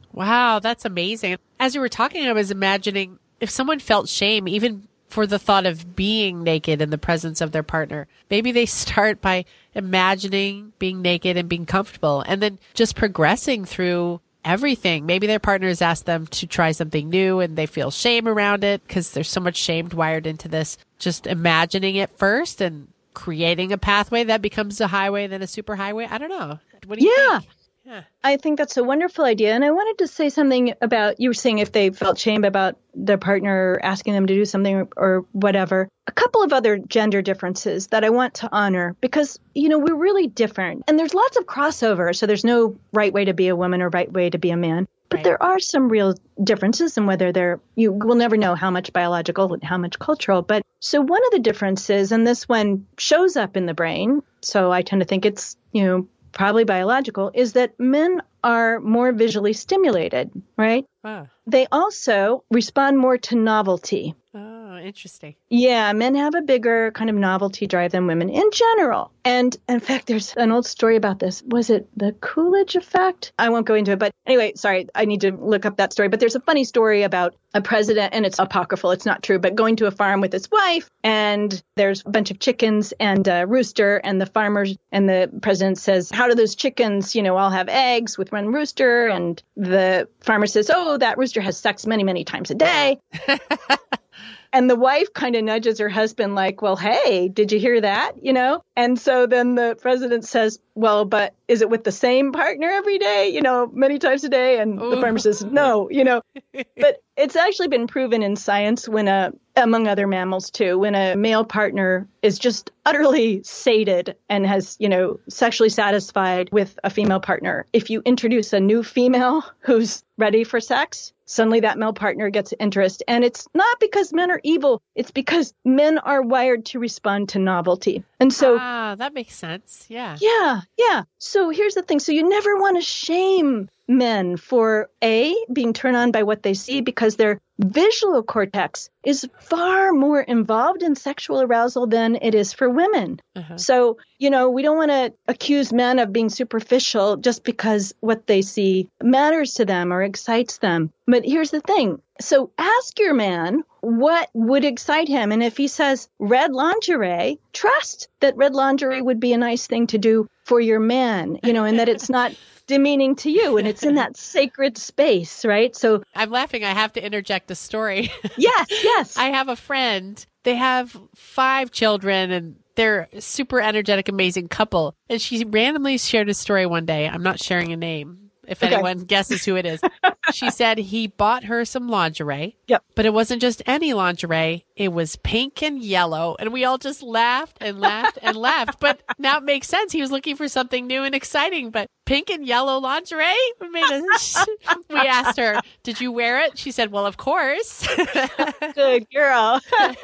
Wow, that's amazing. As you were talking, I was imagining if someone felt shame, even for the thought of being naked in the presence of their partner, maybe they start by imagining being naked and being comfortable and then just progressing through everything. Maybe their partners ask them to try something new and they feel shame around it because there's so much shame wired into this. Just imagining it first and creating a pathway that becomes a highway, then a super highway. I don't know. What do you yeah. think? Yeah. I think that's a wonderful idea. And I wanted to say something about, you were saying if they felt shame about their partner asking them to do something or, or whatever. A couple of other gender differences that I want to honor because, you know, we're really different. And there's lots of crossover. So there's no right way to be a woman or right way to be a man. But Right. there are some real differences in whether they're, you will never know how much biological and how much cultural. But so one of the differences, and this one shows up in the brain, so I tend to think it's, you know, probably biological, is that men are more visually stimulated, right? Wow. They also respond more to novelty. Oh, interesting. Yeah, men have a bigger kind of novelty drive than women in general. And in fact, there's an old story about this. Was it the Coolidge effect? I won't go into it. But anyway, sorry, I need to look up that story. But there's a funny story about a president, and it's apocryphal, it's not true, but going to a farm with his wife, and there's a bunch of chickens and a rooster, and the farmers and the president says, how do those chickens, you know, all have eggs with one rooster? And the farmer says, oh, that rooster has sex many, many times a day. And the wife kind of nudges her husband like, well, hey, did you hear that? You know? And so then the president says, well, but is it with the same partner every day, you know, many times a day? And Ooh. the farmer says, no, you know, but it's actually been proven in science when a, among other mammals too, when a male partner is just utterly sated and has, you know, sexually satisfied with a female partner. If you introduce a new female who's ready for sex, suddenly that male partner gets interest. And it's not because men are evil. It's because men are wired to respond to novelty. And so, ah, that makes sense. Yeah. yeah, yeah. So here's the thing. So you never want to shame men for A, being turned on by what they see because their visual cortex is far more involved in sexual arousal than it is for women. Uh-huh. So, you know, we don't want to accuse men of being superficial just because what they see matters to them or excites them. But here's the thing. So ask your man what would excite him. And if he says red lingerie, trust that red lingerie would be a nice thing to do for your man, you know, and that it's not demeaning to you and it's in that sacred space, right? So I'm laughing. I have to interject a story. yes, yes. I have a friend. They have five children and they're a super energetic, amazing couple. And she randomly shared a story one day. I'm not sharing a name. If Okay. anyone guesses who it is. She said he bought her some lingerie. Yep. But it wasn't just any lingerie. It was pink and yellow. And we all just laughed and laughed and laughed. But now it makes sense. He was looking for something new and exciting. But pink and yellow lingerie? Made us, we asked her, did you wear it? She said, well, of course. Good girl.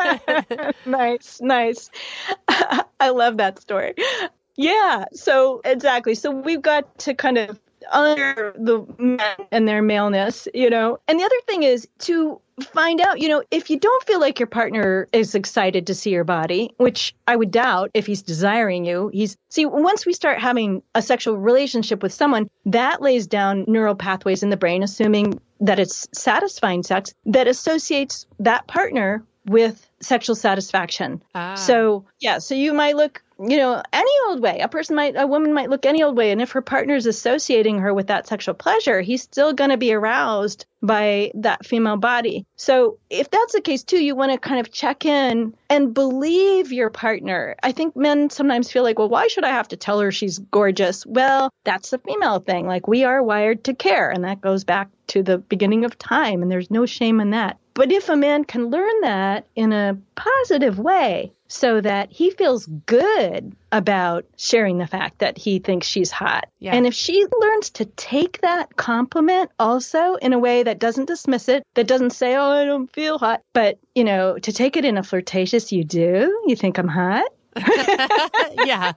Nice, nice. I love that story. Yeah, so exactly. So we've got to kind of honor the men and their maleness, you know. And the other thing is to find out, you know, if you don't feel like your partner is excited to see your body, which I would doubt if he's desiring you, he's, see, once we start having a sexual relationship with someone, that lays down neural pathways in the brain, assuming that it's satisfying sex, that associates that partner with sexual satisfaction. Ah. So, yeah, so you might look, you know, any old way. A person might, a woman might look any old way. And if her partner is associating her with that sexual pleasure, he's still going to be aroused by that female body. So if that's the case too, you want to kind of check in and believe your partner. I think men sometimes feel like, well, why should I have to tell her she's gorgeous? Well, that's the female thing. Like we are wired to care. And that goes back to the beginning of time. And there's no shame in that. But if a man can learn that in a positive way so that he feels good about sharing the fact that he thinks she's hot. Yeah. And if she learns to take that compliment also in a way that doesn't dismiss it, that doesn't say, oh, I don't feel hot, but, you know, to take it in a flirtatious, you do? You think I'm hot? Yeah.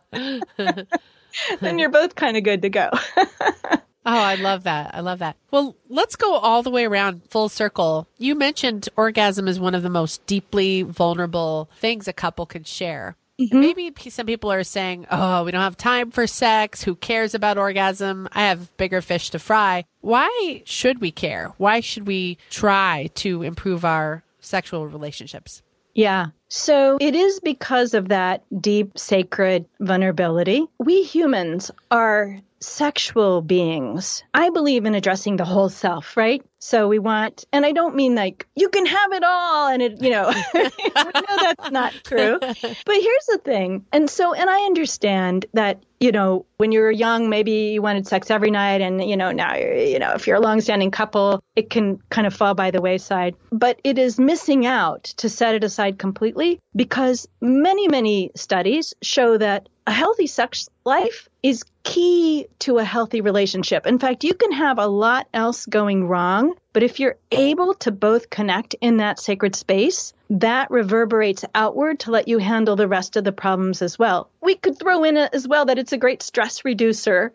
Then you're both kind of good to go. Oh, I love that. I love that. Well, let's go all the way around full circle. You mentioned orgasm is one of the most deeply vulnerable things a couple can share. Mm-hmm. Maybe some people are saying, oh, we don't have time for sex. Who cares about orgasm? I have bigger fish to fry. Why should we care? Why should we try to improve our sexual relationships? Yeah. So it is because of that deep, sacred vulnerability. We humans are sexual beings. I believe in addressing the whole self, right? So we want, and I don't mean like, you can have it all. And it, you know, we know that's not true. But here's the thing. And so, and I understand that, you know, when you were young, maybe you wanted sex every night. And, you know, now, you're, you know, if you're a longstanding couple, it can kind of fall by the wayside. But it is missing out to set it aside completely, because many, many studies show that a healthy sex life is key to a healthy relationship. In fact, you can have a lot else going wrong, but if you're able to both connect in that sacred space, that reverberates outward to let you handle the rest of the problems as well. We could throw in as well that it's a great stress reducer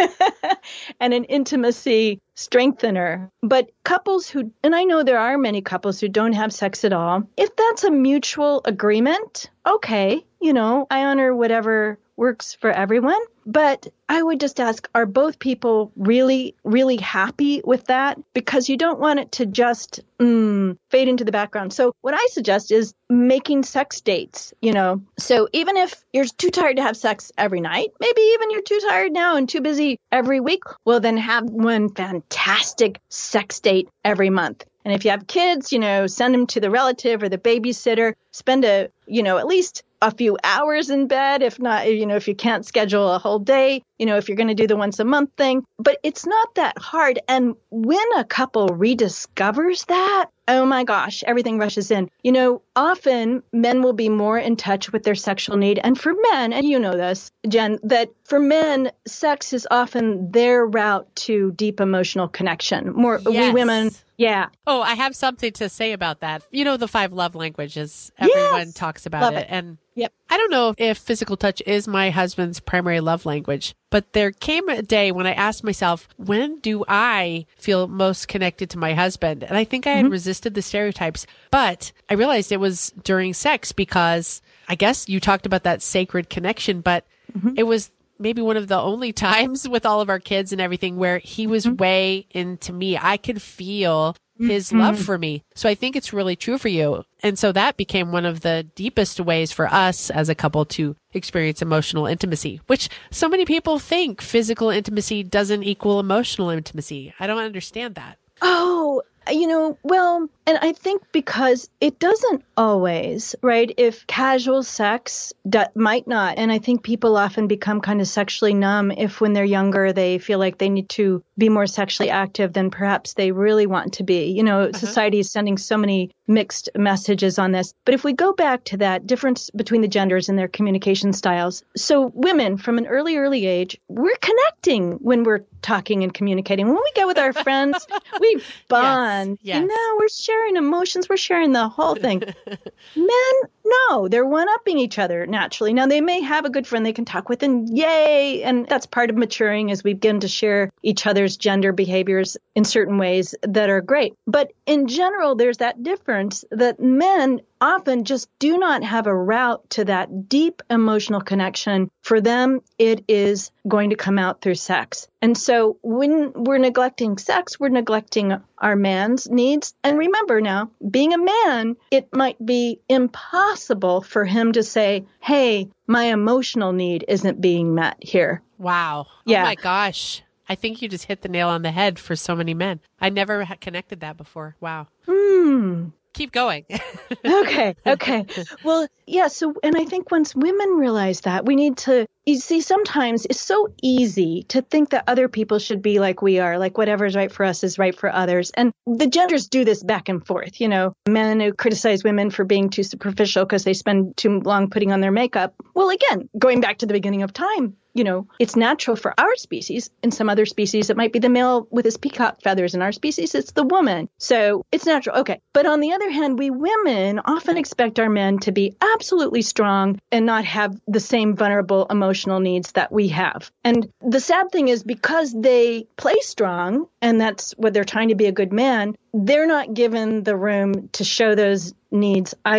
and an intimacy strengthener. But couples who, and I know there are many couples who don't have sex at all, if that's a mutual agreement, okay, you know, I honor whatever works for everyone. But I would just ask, are both people really, really happy with that? Because you don't want it to just mm, fade into the background. So what I suggest is making sex dates, you know. So even if you're too tired to have sex every night, maybe even you're too tired now and too busy every week, well, then have one fantastic sex date every month. And if you have kids, you know, send them to the relative or the babysitter, spend a, you know, at least a few hours in bed, if not, you know, if you can't schedule a whole day, you know, if you're going to do the once a month thing. But it's not that hard. And when a couple rediscovers that, oh my gosh, everything rushes in. You know, often men will be more in touch with their sexual need. And for men, and you know this, Jen, that for men, sex is often their route to deep emotional connection. More Yes. we women. Yeah. Oh, I have something to say about that. You know, the five love languages, everyone Yes. talks about Love it. it. And Yep. I don't know if physical touch is my husband's primary love language, but there came a day when I asked myself, when do I feel most connected to my husband? And I think I had Mhm. resisted the stereotypes, but I realized it was during sex, because I guess you talked about that sacred connection, but Mhm. it was maybe one of the only times with all of our kids and everything where he was Mhm. way into me. I could feel his Mhm. love for me. So I think it's really true for you. And so that became one of the deepest ways for us as a couple to experience emotional intimacy, which so many people think physical intimacy doesn't equal emotional intimacy. I don't understand that. Oh, you know, well, and I think because it doesn't always, right? If casual sex do- might not. And I think people often become kind of sexually numb if when they're younger, they feel like they need to be more sexually active than perhaps they really want to be. You know, Uh-huh. society is sending so many mixed messages on this. But if we go back to that difference between the genders and their communication styles, so women from an early, early age, we're connecting when we're talking and communicating. When we get with our friends, we bond. yes. You know, we're sharing emotions. We're sharing the whole thing. Men, no, they're one-upping each other naturally. Now, they may have a good friend they can talk with, and yay, and that's part of maturing as we begin to share each other's gender behaviors in certain ways that are great. But in general, there's that difference that men often just do not have a route to that deep emotional connection. For them, it is going to come out through sex. And so when we're neglecting sex, we're neglecting our man's needs. And remember now, being a man, it might be impossible for him to say, hey, my emotional need isn't being met here. Wow. Yeah. Oh my gosh. I think you just hit the nail on the head for so many men. I never had connected that before. Wow. Hmm. Keep going. Okay. Okay. Well, yeah. So, and I think once women realize that, we need to, you see, sometimes it's so easy to think that other people should be like we are, like whatever's right for us is right for others. And the genders do this back and forth. You know, men who criticize women for being too superficial because they spend too long putting on their makeup. Well, again, going back to the beginning of time, you know, it's natural for our species. In some other species, it might be the male with his peacock feathers. In our species, it's the woman. So it's natural. Okay. But on the other hand, we women often expect our men to be absolutely strong and not have the same vulnerable emotional needs that we have. And the sad thing is, because they play strong, and that's what they're trying to be a good man, they're not given the room to show those needs either.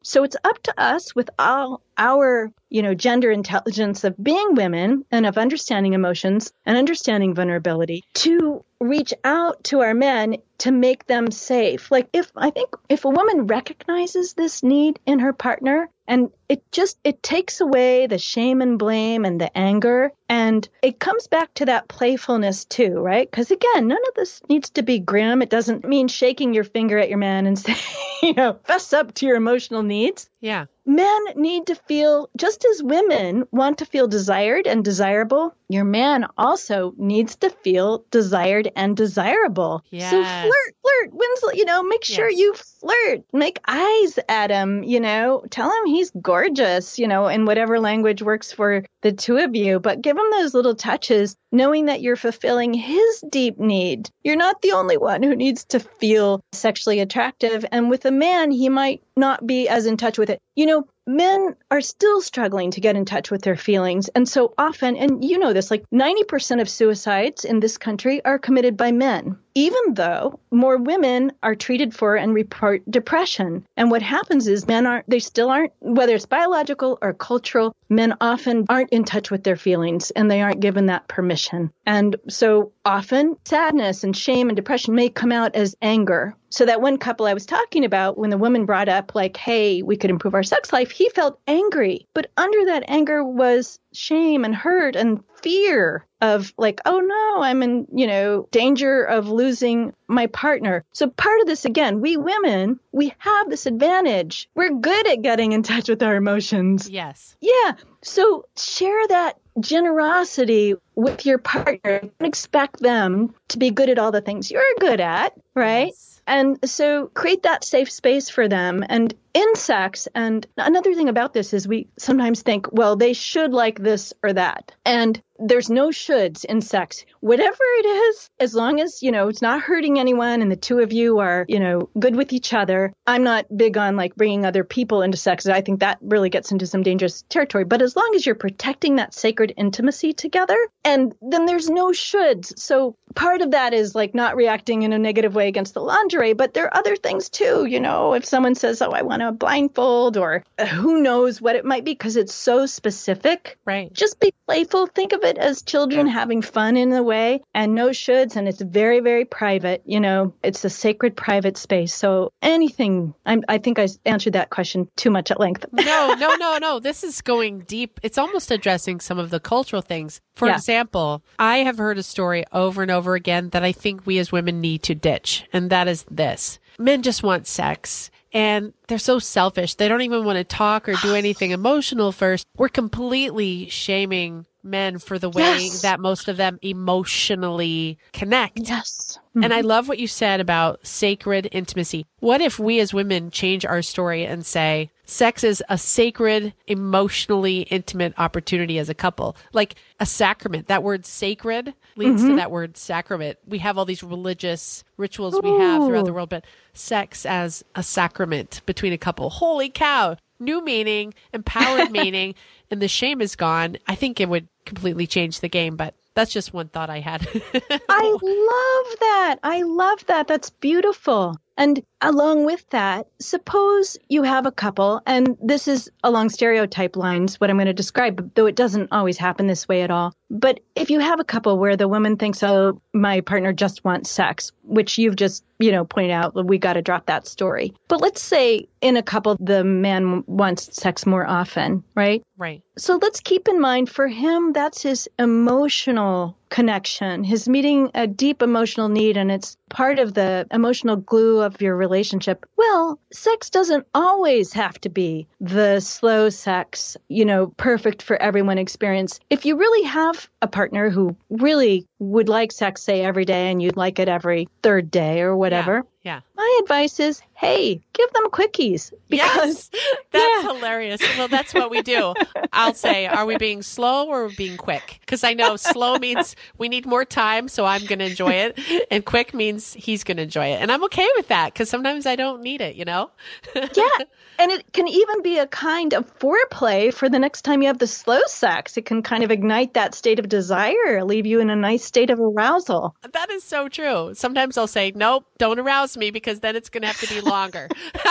So it's up to us with all our, you know, gender intelligence of being women and of understanding emotions and understanding vulnerability to reach out to our men to make them safe. Like if I think if a woman recognizes this need in her partner, and it just, it takes away the shame and blame and the anger. And it comes back to that playfulness too, right? Because again, none of this needs to be grim. It doesn't mean shaking your finger at your man and say, you know, fess up to your emotional needs. Yeah. Men need to feel, just as women want to feel desired and desirable, your man also needs to feel desired and desirable. Yes. So flirt, flirt, Winslow, you know, make sure Yes. you flirt, make eyes at him, you know, tell him he's gorgeous, you know, in whatever language works for the two of you, but give him those little touches, knowing that you're fulfilling his deep need. You're not the only one who needs to feel sexually attractive. And with a man, he might not be as in touch with it. You know, men are still struggling to get in touch with their feelings. And so often, and you know this, like ninety percent of suicides in this country are committed by men, even though more women are treated for and report depression. And what happens is men aren't, they still aren't, whether it's biological or cultural, men often aren't in touch with their feelings and they aren't given that permission. And so often sadness and shame and depression may come out as anger. So that one couple I was talking about, when the woman brought up like, hey, we could improve our sex life, he felt angry. But under that anger was shame and hurt and fear of like, oh no, I'm in, you know, danger of losing my partner. So part of this, again, we women, we have this advantage. We're good at getting in touch with our emotions. Yes. Yeah. So share that generosity with your partner. Don't expect them to be good at all the things you're good at, right? Yes. And so create that safe space for them. And in sex, and another thing about this is we sometimes think, well, they should like this or that. And there's no shoulds in sex. Whatever it is, as long as, you know, it's not hurting anyone and the two of you are, you know, good with each other. I'm not big on like bringing other people into sex. I think that really gets into some dangerous territory. But as long as you're protecting that sacred intimacy together, and then there's no shoulds. So part of that is like not reacting in a negative way against the lingerie, but there are other things too. You know, if someone says, oh, I want a blindfold, or uh, who knows what it might be, because it's so specific. Right. Just be playful. Think of it as children having fun in a way, and no shoulds. And it's very, very private. You know, it's a sacred private space. So anything, I'm, I think I answered that question too much at length. No, no, no, no. This is going deep. It's almost addressing some of the cultural things. For Yeah. example, I have heard a story over and over again that I think we as women need to ditch. And that is this. Men just want sex. And they're so selfish. They don't even want to talk or do anything emotional first. We're completely shaming men for the way Yes. that most of them emotionally connect. Yes. And I love what you said about sacred intimacy. What if we as women change our story and say, sex is a sacred, emotionally intimate opportunity as a couple, like a sacrament. That word sacred leads Mm-hmm. to that word sacrament. We have all these religious rituals we have throughout the Ooh. world, but sex as a sacrament between a couple. Holy cow. New meaning, empowered meaning, and the shame is gone. I think it would completely change the game, but that's just one thought I had. I love that. I love that. That's beautiful. And along with that, suppose you have a couple, and this is along stereotype lines, what I'm going to describe, though it doesn't always happen this way at all. But if you have a couple where the woman thinks, oh, my partner just wants sex, which you've just, you know, pointed out, we got to drop that story. But let's say in a couple, the man wants sex more often, right? Right. So let's keep in mind for him, that's his emotional connection, his meeting a deep emotional need, and it's part of the emotional glue of your relationship. Well, sex doesn't always have to be the slow sex, you know, perfect for everyone experience. If you really have a partner who really would like sex, say, every day, and you'd like it every third day or whatever, Yeah. my advice is, hey, give them quickies. Because Yes. That's yeah. hilarious. Well, that's what we do. I'll say, are we being slow or being quick? Because I know slow means we need more time, so I'm going to enjoy it. And quick means he's going to enjoy it. And I'm okay with that because sometimes I don't need it, you know? Yeah. And it can even be a kind of foreplay for the next time you have the slow sex. It can kind of ignite that state of desire, leave you in a nice state of arousal. That is so true. Sometimes I'll say, nope, don't arouse me because then it's going to have to be longer.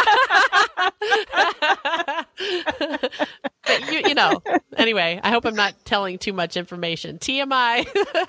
But you, you know, anyway, I hope I'm not telling too much information. T M I.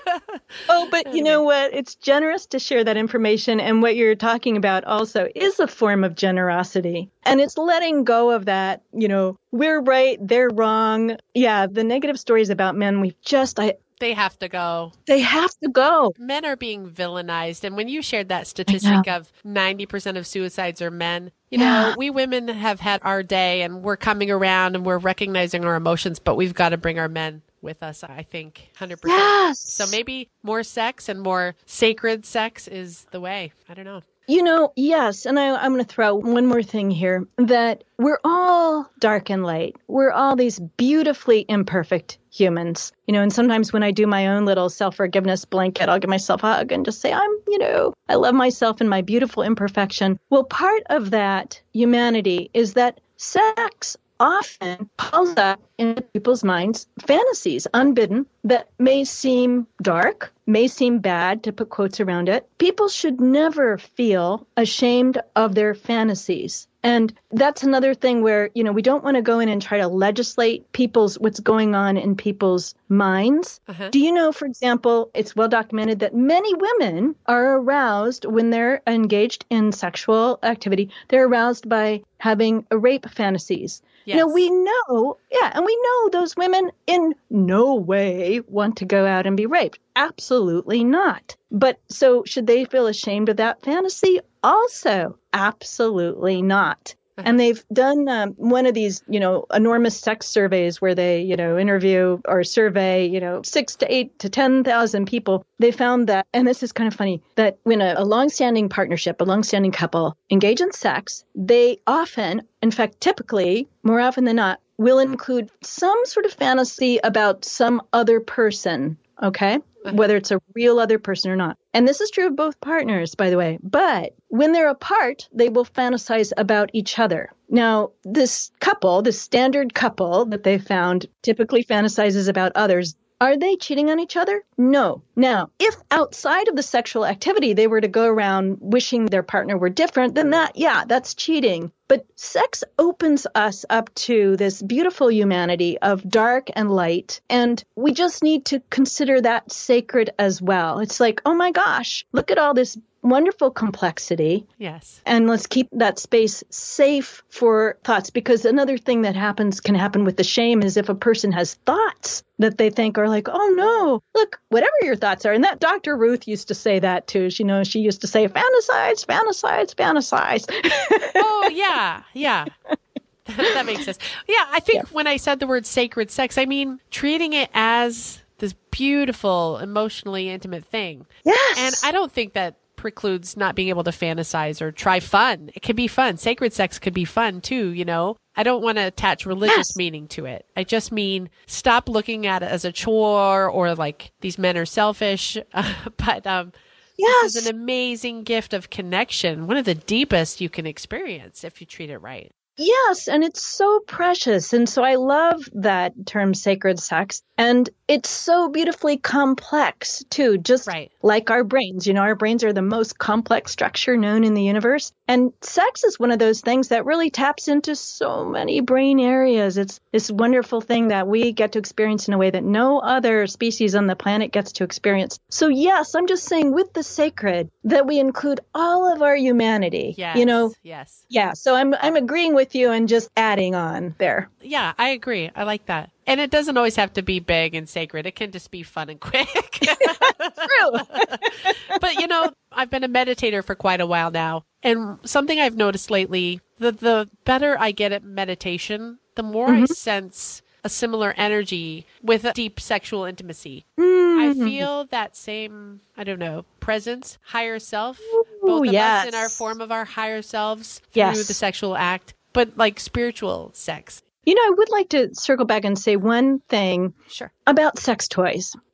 Oh, but you know what? It's generous to share that information. And what you're talking about also is a form of generosity. And it's letting go of that, you know, we're right, they're wrong. Yeah, the negative stories about men, we've just, I, They have to go. They have to go. Men are being villainized. And when you shared that statistic of ninety percent of suicides are men, you Yeah. know, we women have had our day and we're coming around and we're recognizing our emotions, but we've got to bring our men with us, I think, one hundred percent. Yes. So maybe more sex and more sacred sex is the way. I don't know. You know, yes. And I, I'm going to throw one more thing here, that we're all dark and light. We're all these beautifully imperfect humans. You know, and sometimes when I do my own little self-forgiveness blanket, I'll give myself a hug and just say, I'm, you know, I love myself and my beautiful imperfection. Well, part of that humanity is that sex often calls up in people's minds fantasies unbidden that may seem dark, may seem bad, to put quotes around it. People should never feel ashamed of their fantasies. And that's another thing where, you know, we don't want to go in and try to legislate people's, what's going on in people's minds. Uh-huh. Do you know, for example, it's well documented that many women are aroused when they're engaged in sexual activity. They're aroused by having rape fantasies. Yes. You know, we know, yeah, and we know those women in no way want to go out and be raped. Absolutely not. But so should they feel ashamed of that fantasy? Also, absolutely not. And they've done um, one of these, you know, enormous sex surveys where they, you know, interview or survey, you know, six to eight to ten thousand people. They found that, and this is kind of funny, that when a, a longstanding partnership, a longstanding couple engage in sex, they often, in fact, typically, more often than not, will include some sort of fantasy about some other person. Okay, whether it's a real other person or not. And this is true of both partners, by the way. But when they're apart, they will fantasize about each other. Now, this couple, this standard couple that they found typically fantasizes about others. Are they cheating on each other? No. Now, if outside of the sexual activity, they were to go around wishing their partner were different, then that, yeah, that's cheating. But sex opens us up to this beautiful humanity of dark and light. And we just need to consider that sacred as well. It's like, oh my gosh, look at all this wonderful complexity. Yes. And let's keep that space safe for thoughts, because another thing that happens can happen with the shame is if a person has thoughts that they think are like, oh no, look, whatever your thoughts are. And that Doctor Ruth used to say that too. She, you know, she used to say, fantasize, fantasize, fantasize. Oh, yeah. Yeah. That makes sense. Yeah. I think Yeah. when I said the word sacred sex, I mean, treating it as this beautiful, emotionally intimate thing. Yes. And I don't think that precludes not being able to fantasize or try fun. It could be fun. Sacred sex could be fun too, you know? I don't want to attach religious Yes. meaning to it. I just mean stop looking at it as a chore or like these men are selfish. but um, Yes. this is an amazing gift of connection, one of the deepest you can experience if you treat it right. Yes, and it's so precious. And so I love that term sacred sex. And it's so beautifully complex, too, just Right. like our brains. You know, our brains are the most complex structure known in the universe. And sex is one of those things that really taps into so many brain areas. It's this wonderful thing that we get to experience in a way that no other species on the planet gets to experience. So, yes, I'm just saying with the sacred that we include all of our humanity. Yes. You know, Yes. yeah, so I'm I'm agreeing with you and just adding on there. Yeah, I agree. I like that. And it doesn't always have to be big and sacred. It can just be fun and quick. True. But, you know, I've been a meditator for quite a while now. And something I've noticed lately, the, the better I get at meditation, the more I sense a similar energy with a deep sexual intimacy. I feel that same, I don't know, presence, higher self, both of yes. us in our form of our higher selves through Yes. the sexual act, but like spiritual sex. You know, I would like to circle back and say one thing Sure. about sex toys. Uh-huh.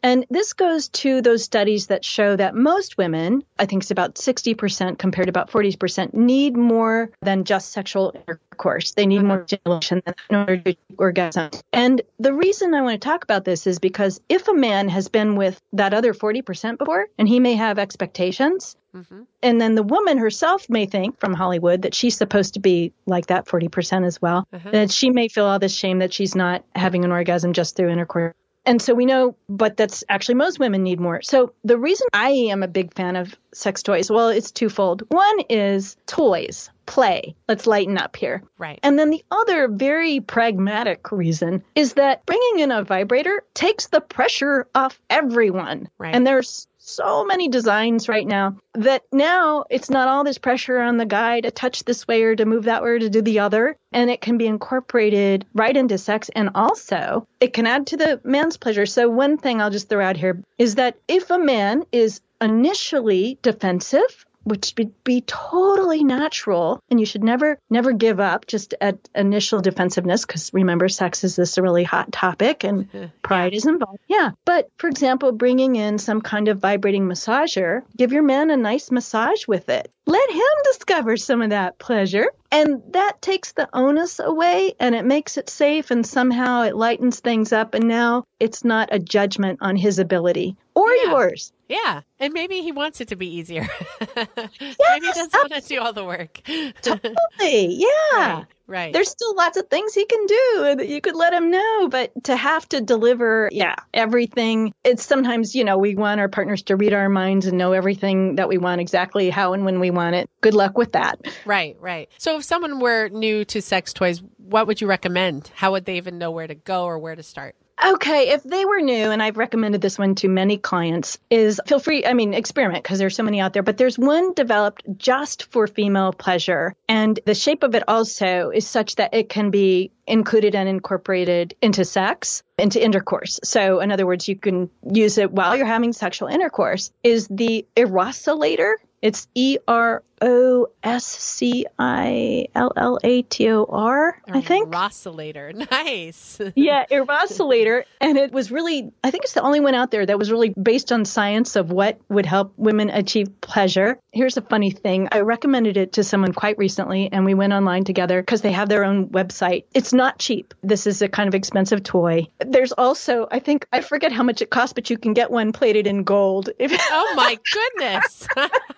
And this goes to those studies that show that most women, I think it's about sixty percent compared to about forty percent, need more than just sexual intercourse. They need more stimulation in order to orgasm. And the reason I want to talk about this is because if a man has been with that other forty percent before, and he may have expectations, mm-hmm. and then the woman herself may think from Hollywood that she's supposed to be like that forty percent as well, uh-huh. that she may feel all this shame that she's not having an orgasm just through intercourse. And so we know, but that's actually most women need more. So the reason I am a big fan of sex toys, well, it's twofold. One is toys, play. Let's lighten up here. Right. And then the other very pragmatic reason is that bringing in a vibrator takes the pressure off everyone. Right. And there's so many designs right now that now it's not all this pressure on the guy to touch this way or to move that way or to do the other. And it can be incorporated right into sex. And also it can add to the man's pleasure. So one thing I'll just throw out here is that if a man is initially defensive, which would be totally natural, and you should never, never give up just at initial defensiveness, because remember, sex is this really hot topic and pride is involved. Yeah. But for example, bringing in some kind of vibrating massager, give your man a nice massage with it. Let him discover some of that pleasure. And that takes the onus away and it makes it safe and somehow it lightens things up. And now it's not a judgment on his ability or yeah. yours. Yeah. And maybe he wants it to be easier. Yes, maybe he doesn't want to do all the work. Totally. Yeah. Right. Right. There's still lots of things he can do that you could let him know, but to have to deliver, yeah, everything. It's sometimes, you know, we want our partners to read our minds and know everything that we want exactly how and when we want it. Good luck with that. Right, right. So if someone were new to sex toys, what would you recommend? How would they even know where to go or where to start? Okay, if they were new, and I've recommended this one to many clients, is feel free, I mean, experiment because there's so many out there, but there's one developed just for female pleasure. And the shape of it also is such that it can be included and incorporated into sex, into intercourse. So in other words, you can use it while you're having sexual intercourse, is the Eroscillator. It's E R O S C I L L A T O R, I think. Eroscillator. Nice. Yeah, Eroscillator. And it was really, I think it's the only one out there that was really based on science of what would help women achieve pleasure. Here's a funny thing. I recommended it to someone quite recently, and we went online together because they have their own website. It's not cheap. This is a kind of expensive toy. There's also, I think, I forget how much it costs, but you can get one plated in gold. Oh, my goodness.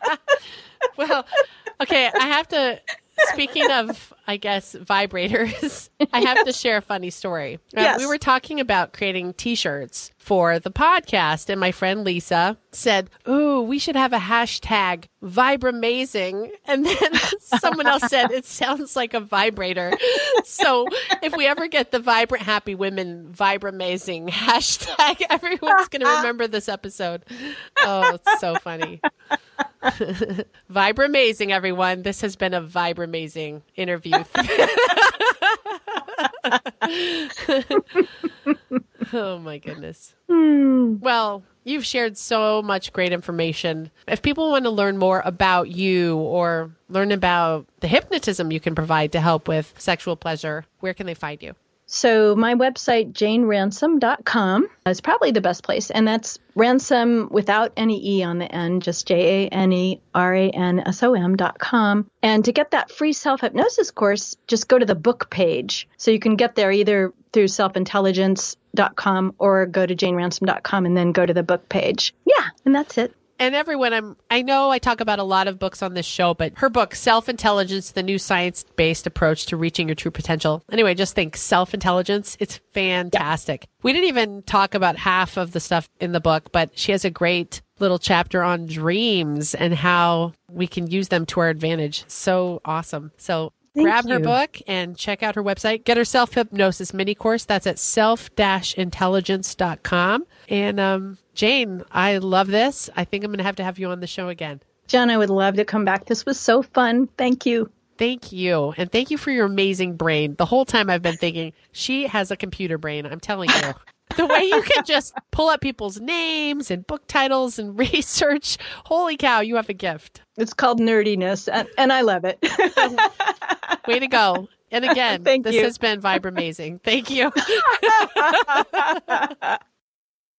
Well, okay, I have to, speaking of, I guess, vibrators, I have to share a funny story. Uh, yes. We were talking about creating T-shirts for the podcast, and my friend Lisa said, ooh, we should have a hashtag Vibramazing. And then someone else said, it sounds like a vibrator. So if we ever get the Vibrant Happy Women Vibramazing hashtag, everyone's going to remember this episode. Oh, it's so funny. Vibramazing, everyone. This has been a Vibramazing interview. Oh, my goodness. Hmm. Well, you've shared so much great information. If people want to learn more about you or learn about the hypnotism you can provide to help with sexual pleasure, where can they find you? So my website, jane ransom dot com, is probably the best place. And that's ransom without any E on the end, just J A N E R A N S O M dot com. And to get that free self-hypnosis course, just go to the book page. So you can get there either through self intelligence dot com or go to jane ransom dot com and then go to the book page. Yeah, and that's it. And everyone, I'm, I know I talk about a lot of books on this show, but her book, Self-Intelligence, the New Science-Based Approach to Reaching Your True Potential. Anyway, just think self-intelligence. It's fantastic. Yeah. We didn't even talk about half of the stuff in the book, but she has a great little chapter on dreams and how we can use them to our advantage. So awesome. So Thank grab you. her book and check out her website. Get her self-hypnosis mini course. That's at self dash intelligence dot com. And um, Jane, I love this. I think I'm going to have to have you on the show again. Jen, I would love to come back. This was so fun. Thank you. Thank you. And thank you for your amazing brain. The whole time I've been thinking, she has a computer brain. I'm telling you. The way you can just pull up people's names and book titles and research. Holy cow, you have a gift. It's called nerdiness, and, and I love it. Way to go. And again, Thank this you. has been Vibramazing. Thank you.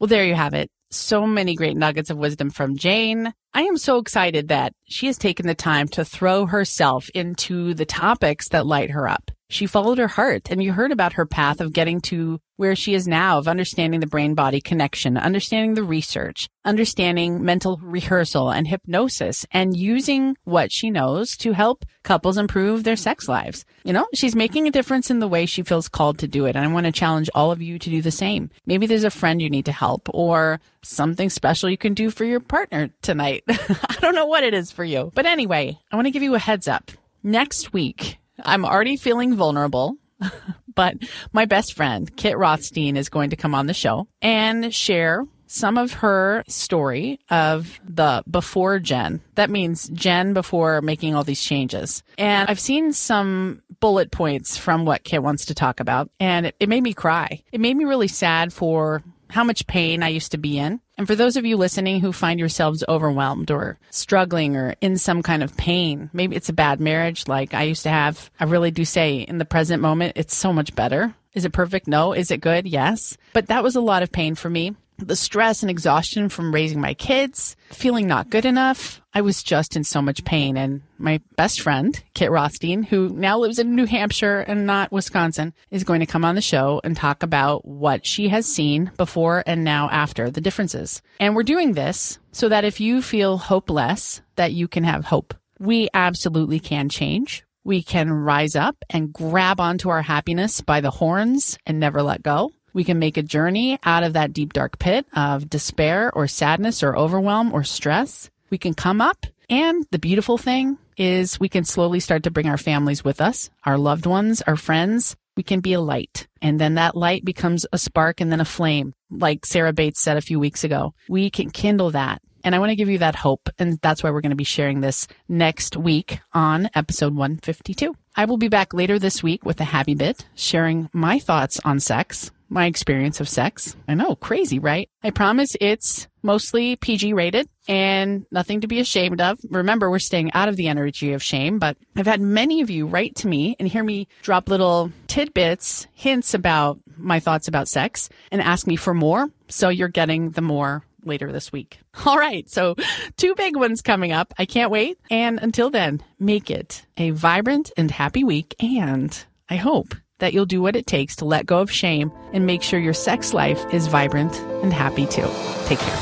Well, there you have it. So many great nuggets of wisdom from Jane. I am so excited that she has taken the time to throw herself into the topics that light her up. She followed her heart, and you heard about her path of getting to where she is now, of understanding the brain-body connection, understanding the research, understanding mental rehearsal and hypnosis, and using what she knows to help couples improve their sex lives. You know, she's making a difference in the way she feels called to do it, and I want to challenge all of you to do the same. Maybe there's a friend you need to help, or something special you can do for your partner tonight. I don't know what it is for you. But anyway, I want to give you a heads up. Next week, I'm already feeling vulnerable, but my best friend, Kit Rothstein, is going to come on the show and share some of her story of the before Jen. That means Jen before making all these changes. And I've seen some bullet points from what Kit wants to talk about, and it, it made me cry. It made me really sad for how much pain I used to be in. And for those of you listening who find yourselves overwhelmed or struggling or in some kind of pain, maybe it's a bad marriage like I used to have. I really do say in the present moment, it's so much better. Is it perfect? No. Is it good? Yes. But that was a lot of pain for me. The stress and exhaustion from raising my kids, feeling not good enough. I was just in so much pain. And my best friend, Kit Rothstein, who now lives in New Hampshire and not Wisconsin, is going to come on the show and talk about what she has seen before and now after, the differences. And we're doing this so that if you feel hopeless, that you can have hope. We absolutely can change. We can rise up and grab onto our happiness by the horns and never let go. We can make a journey out of that deep, dark pit of despair or sadness or overwhelm or stress. We can come up. And the beautiful thing is we can slowly start to bring our families with us, our loved ones, our friends. We can be a light. And then that light becomes a spark and then a flame, like Sarah Bates said a few weeks ago. We can kindle that. And I want to give you that hope. And that's why we're going to be sharing this next week on episode one fifty-two. I will be back later this week with a happy bit, sharing my thoughts on sex, my experience of sex. I know, crazy, right? I promise it's mostly P G rated and nothing to be ashamed of. Remember, we're staying out of the energy of shame, but I've had many of you write to me and hear me drop little tidbits, hints about my thoughts about sex and ask me for more. So you're getting the more later this week. All right. So two big ones coming up. I can't wait. And until then, make it a vibrant and happy week. And I hope that you'll do what it takes to let go of shame and make sure your sex life is vibrant and happy too. Take care.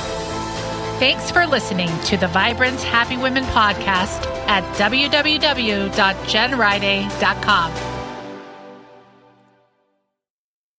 Thanks for listening to the Vibrant Happy Women podcast at w w w dot jen riday dot com.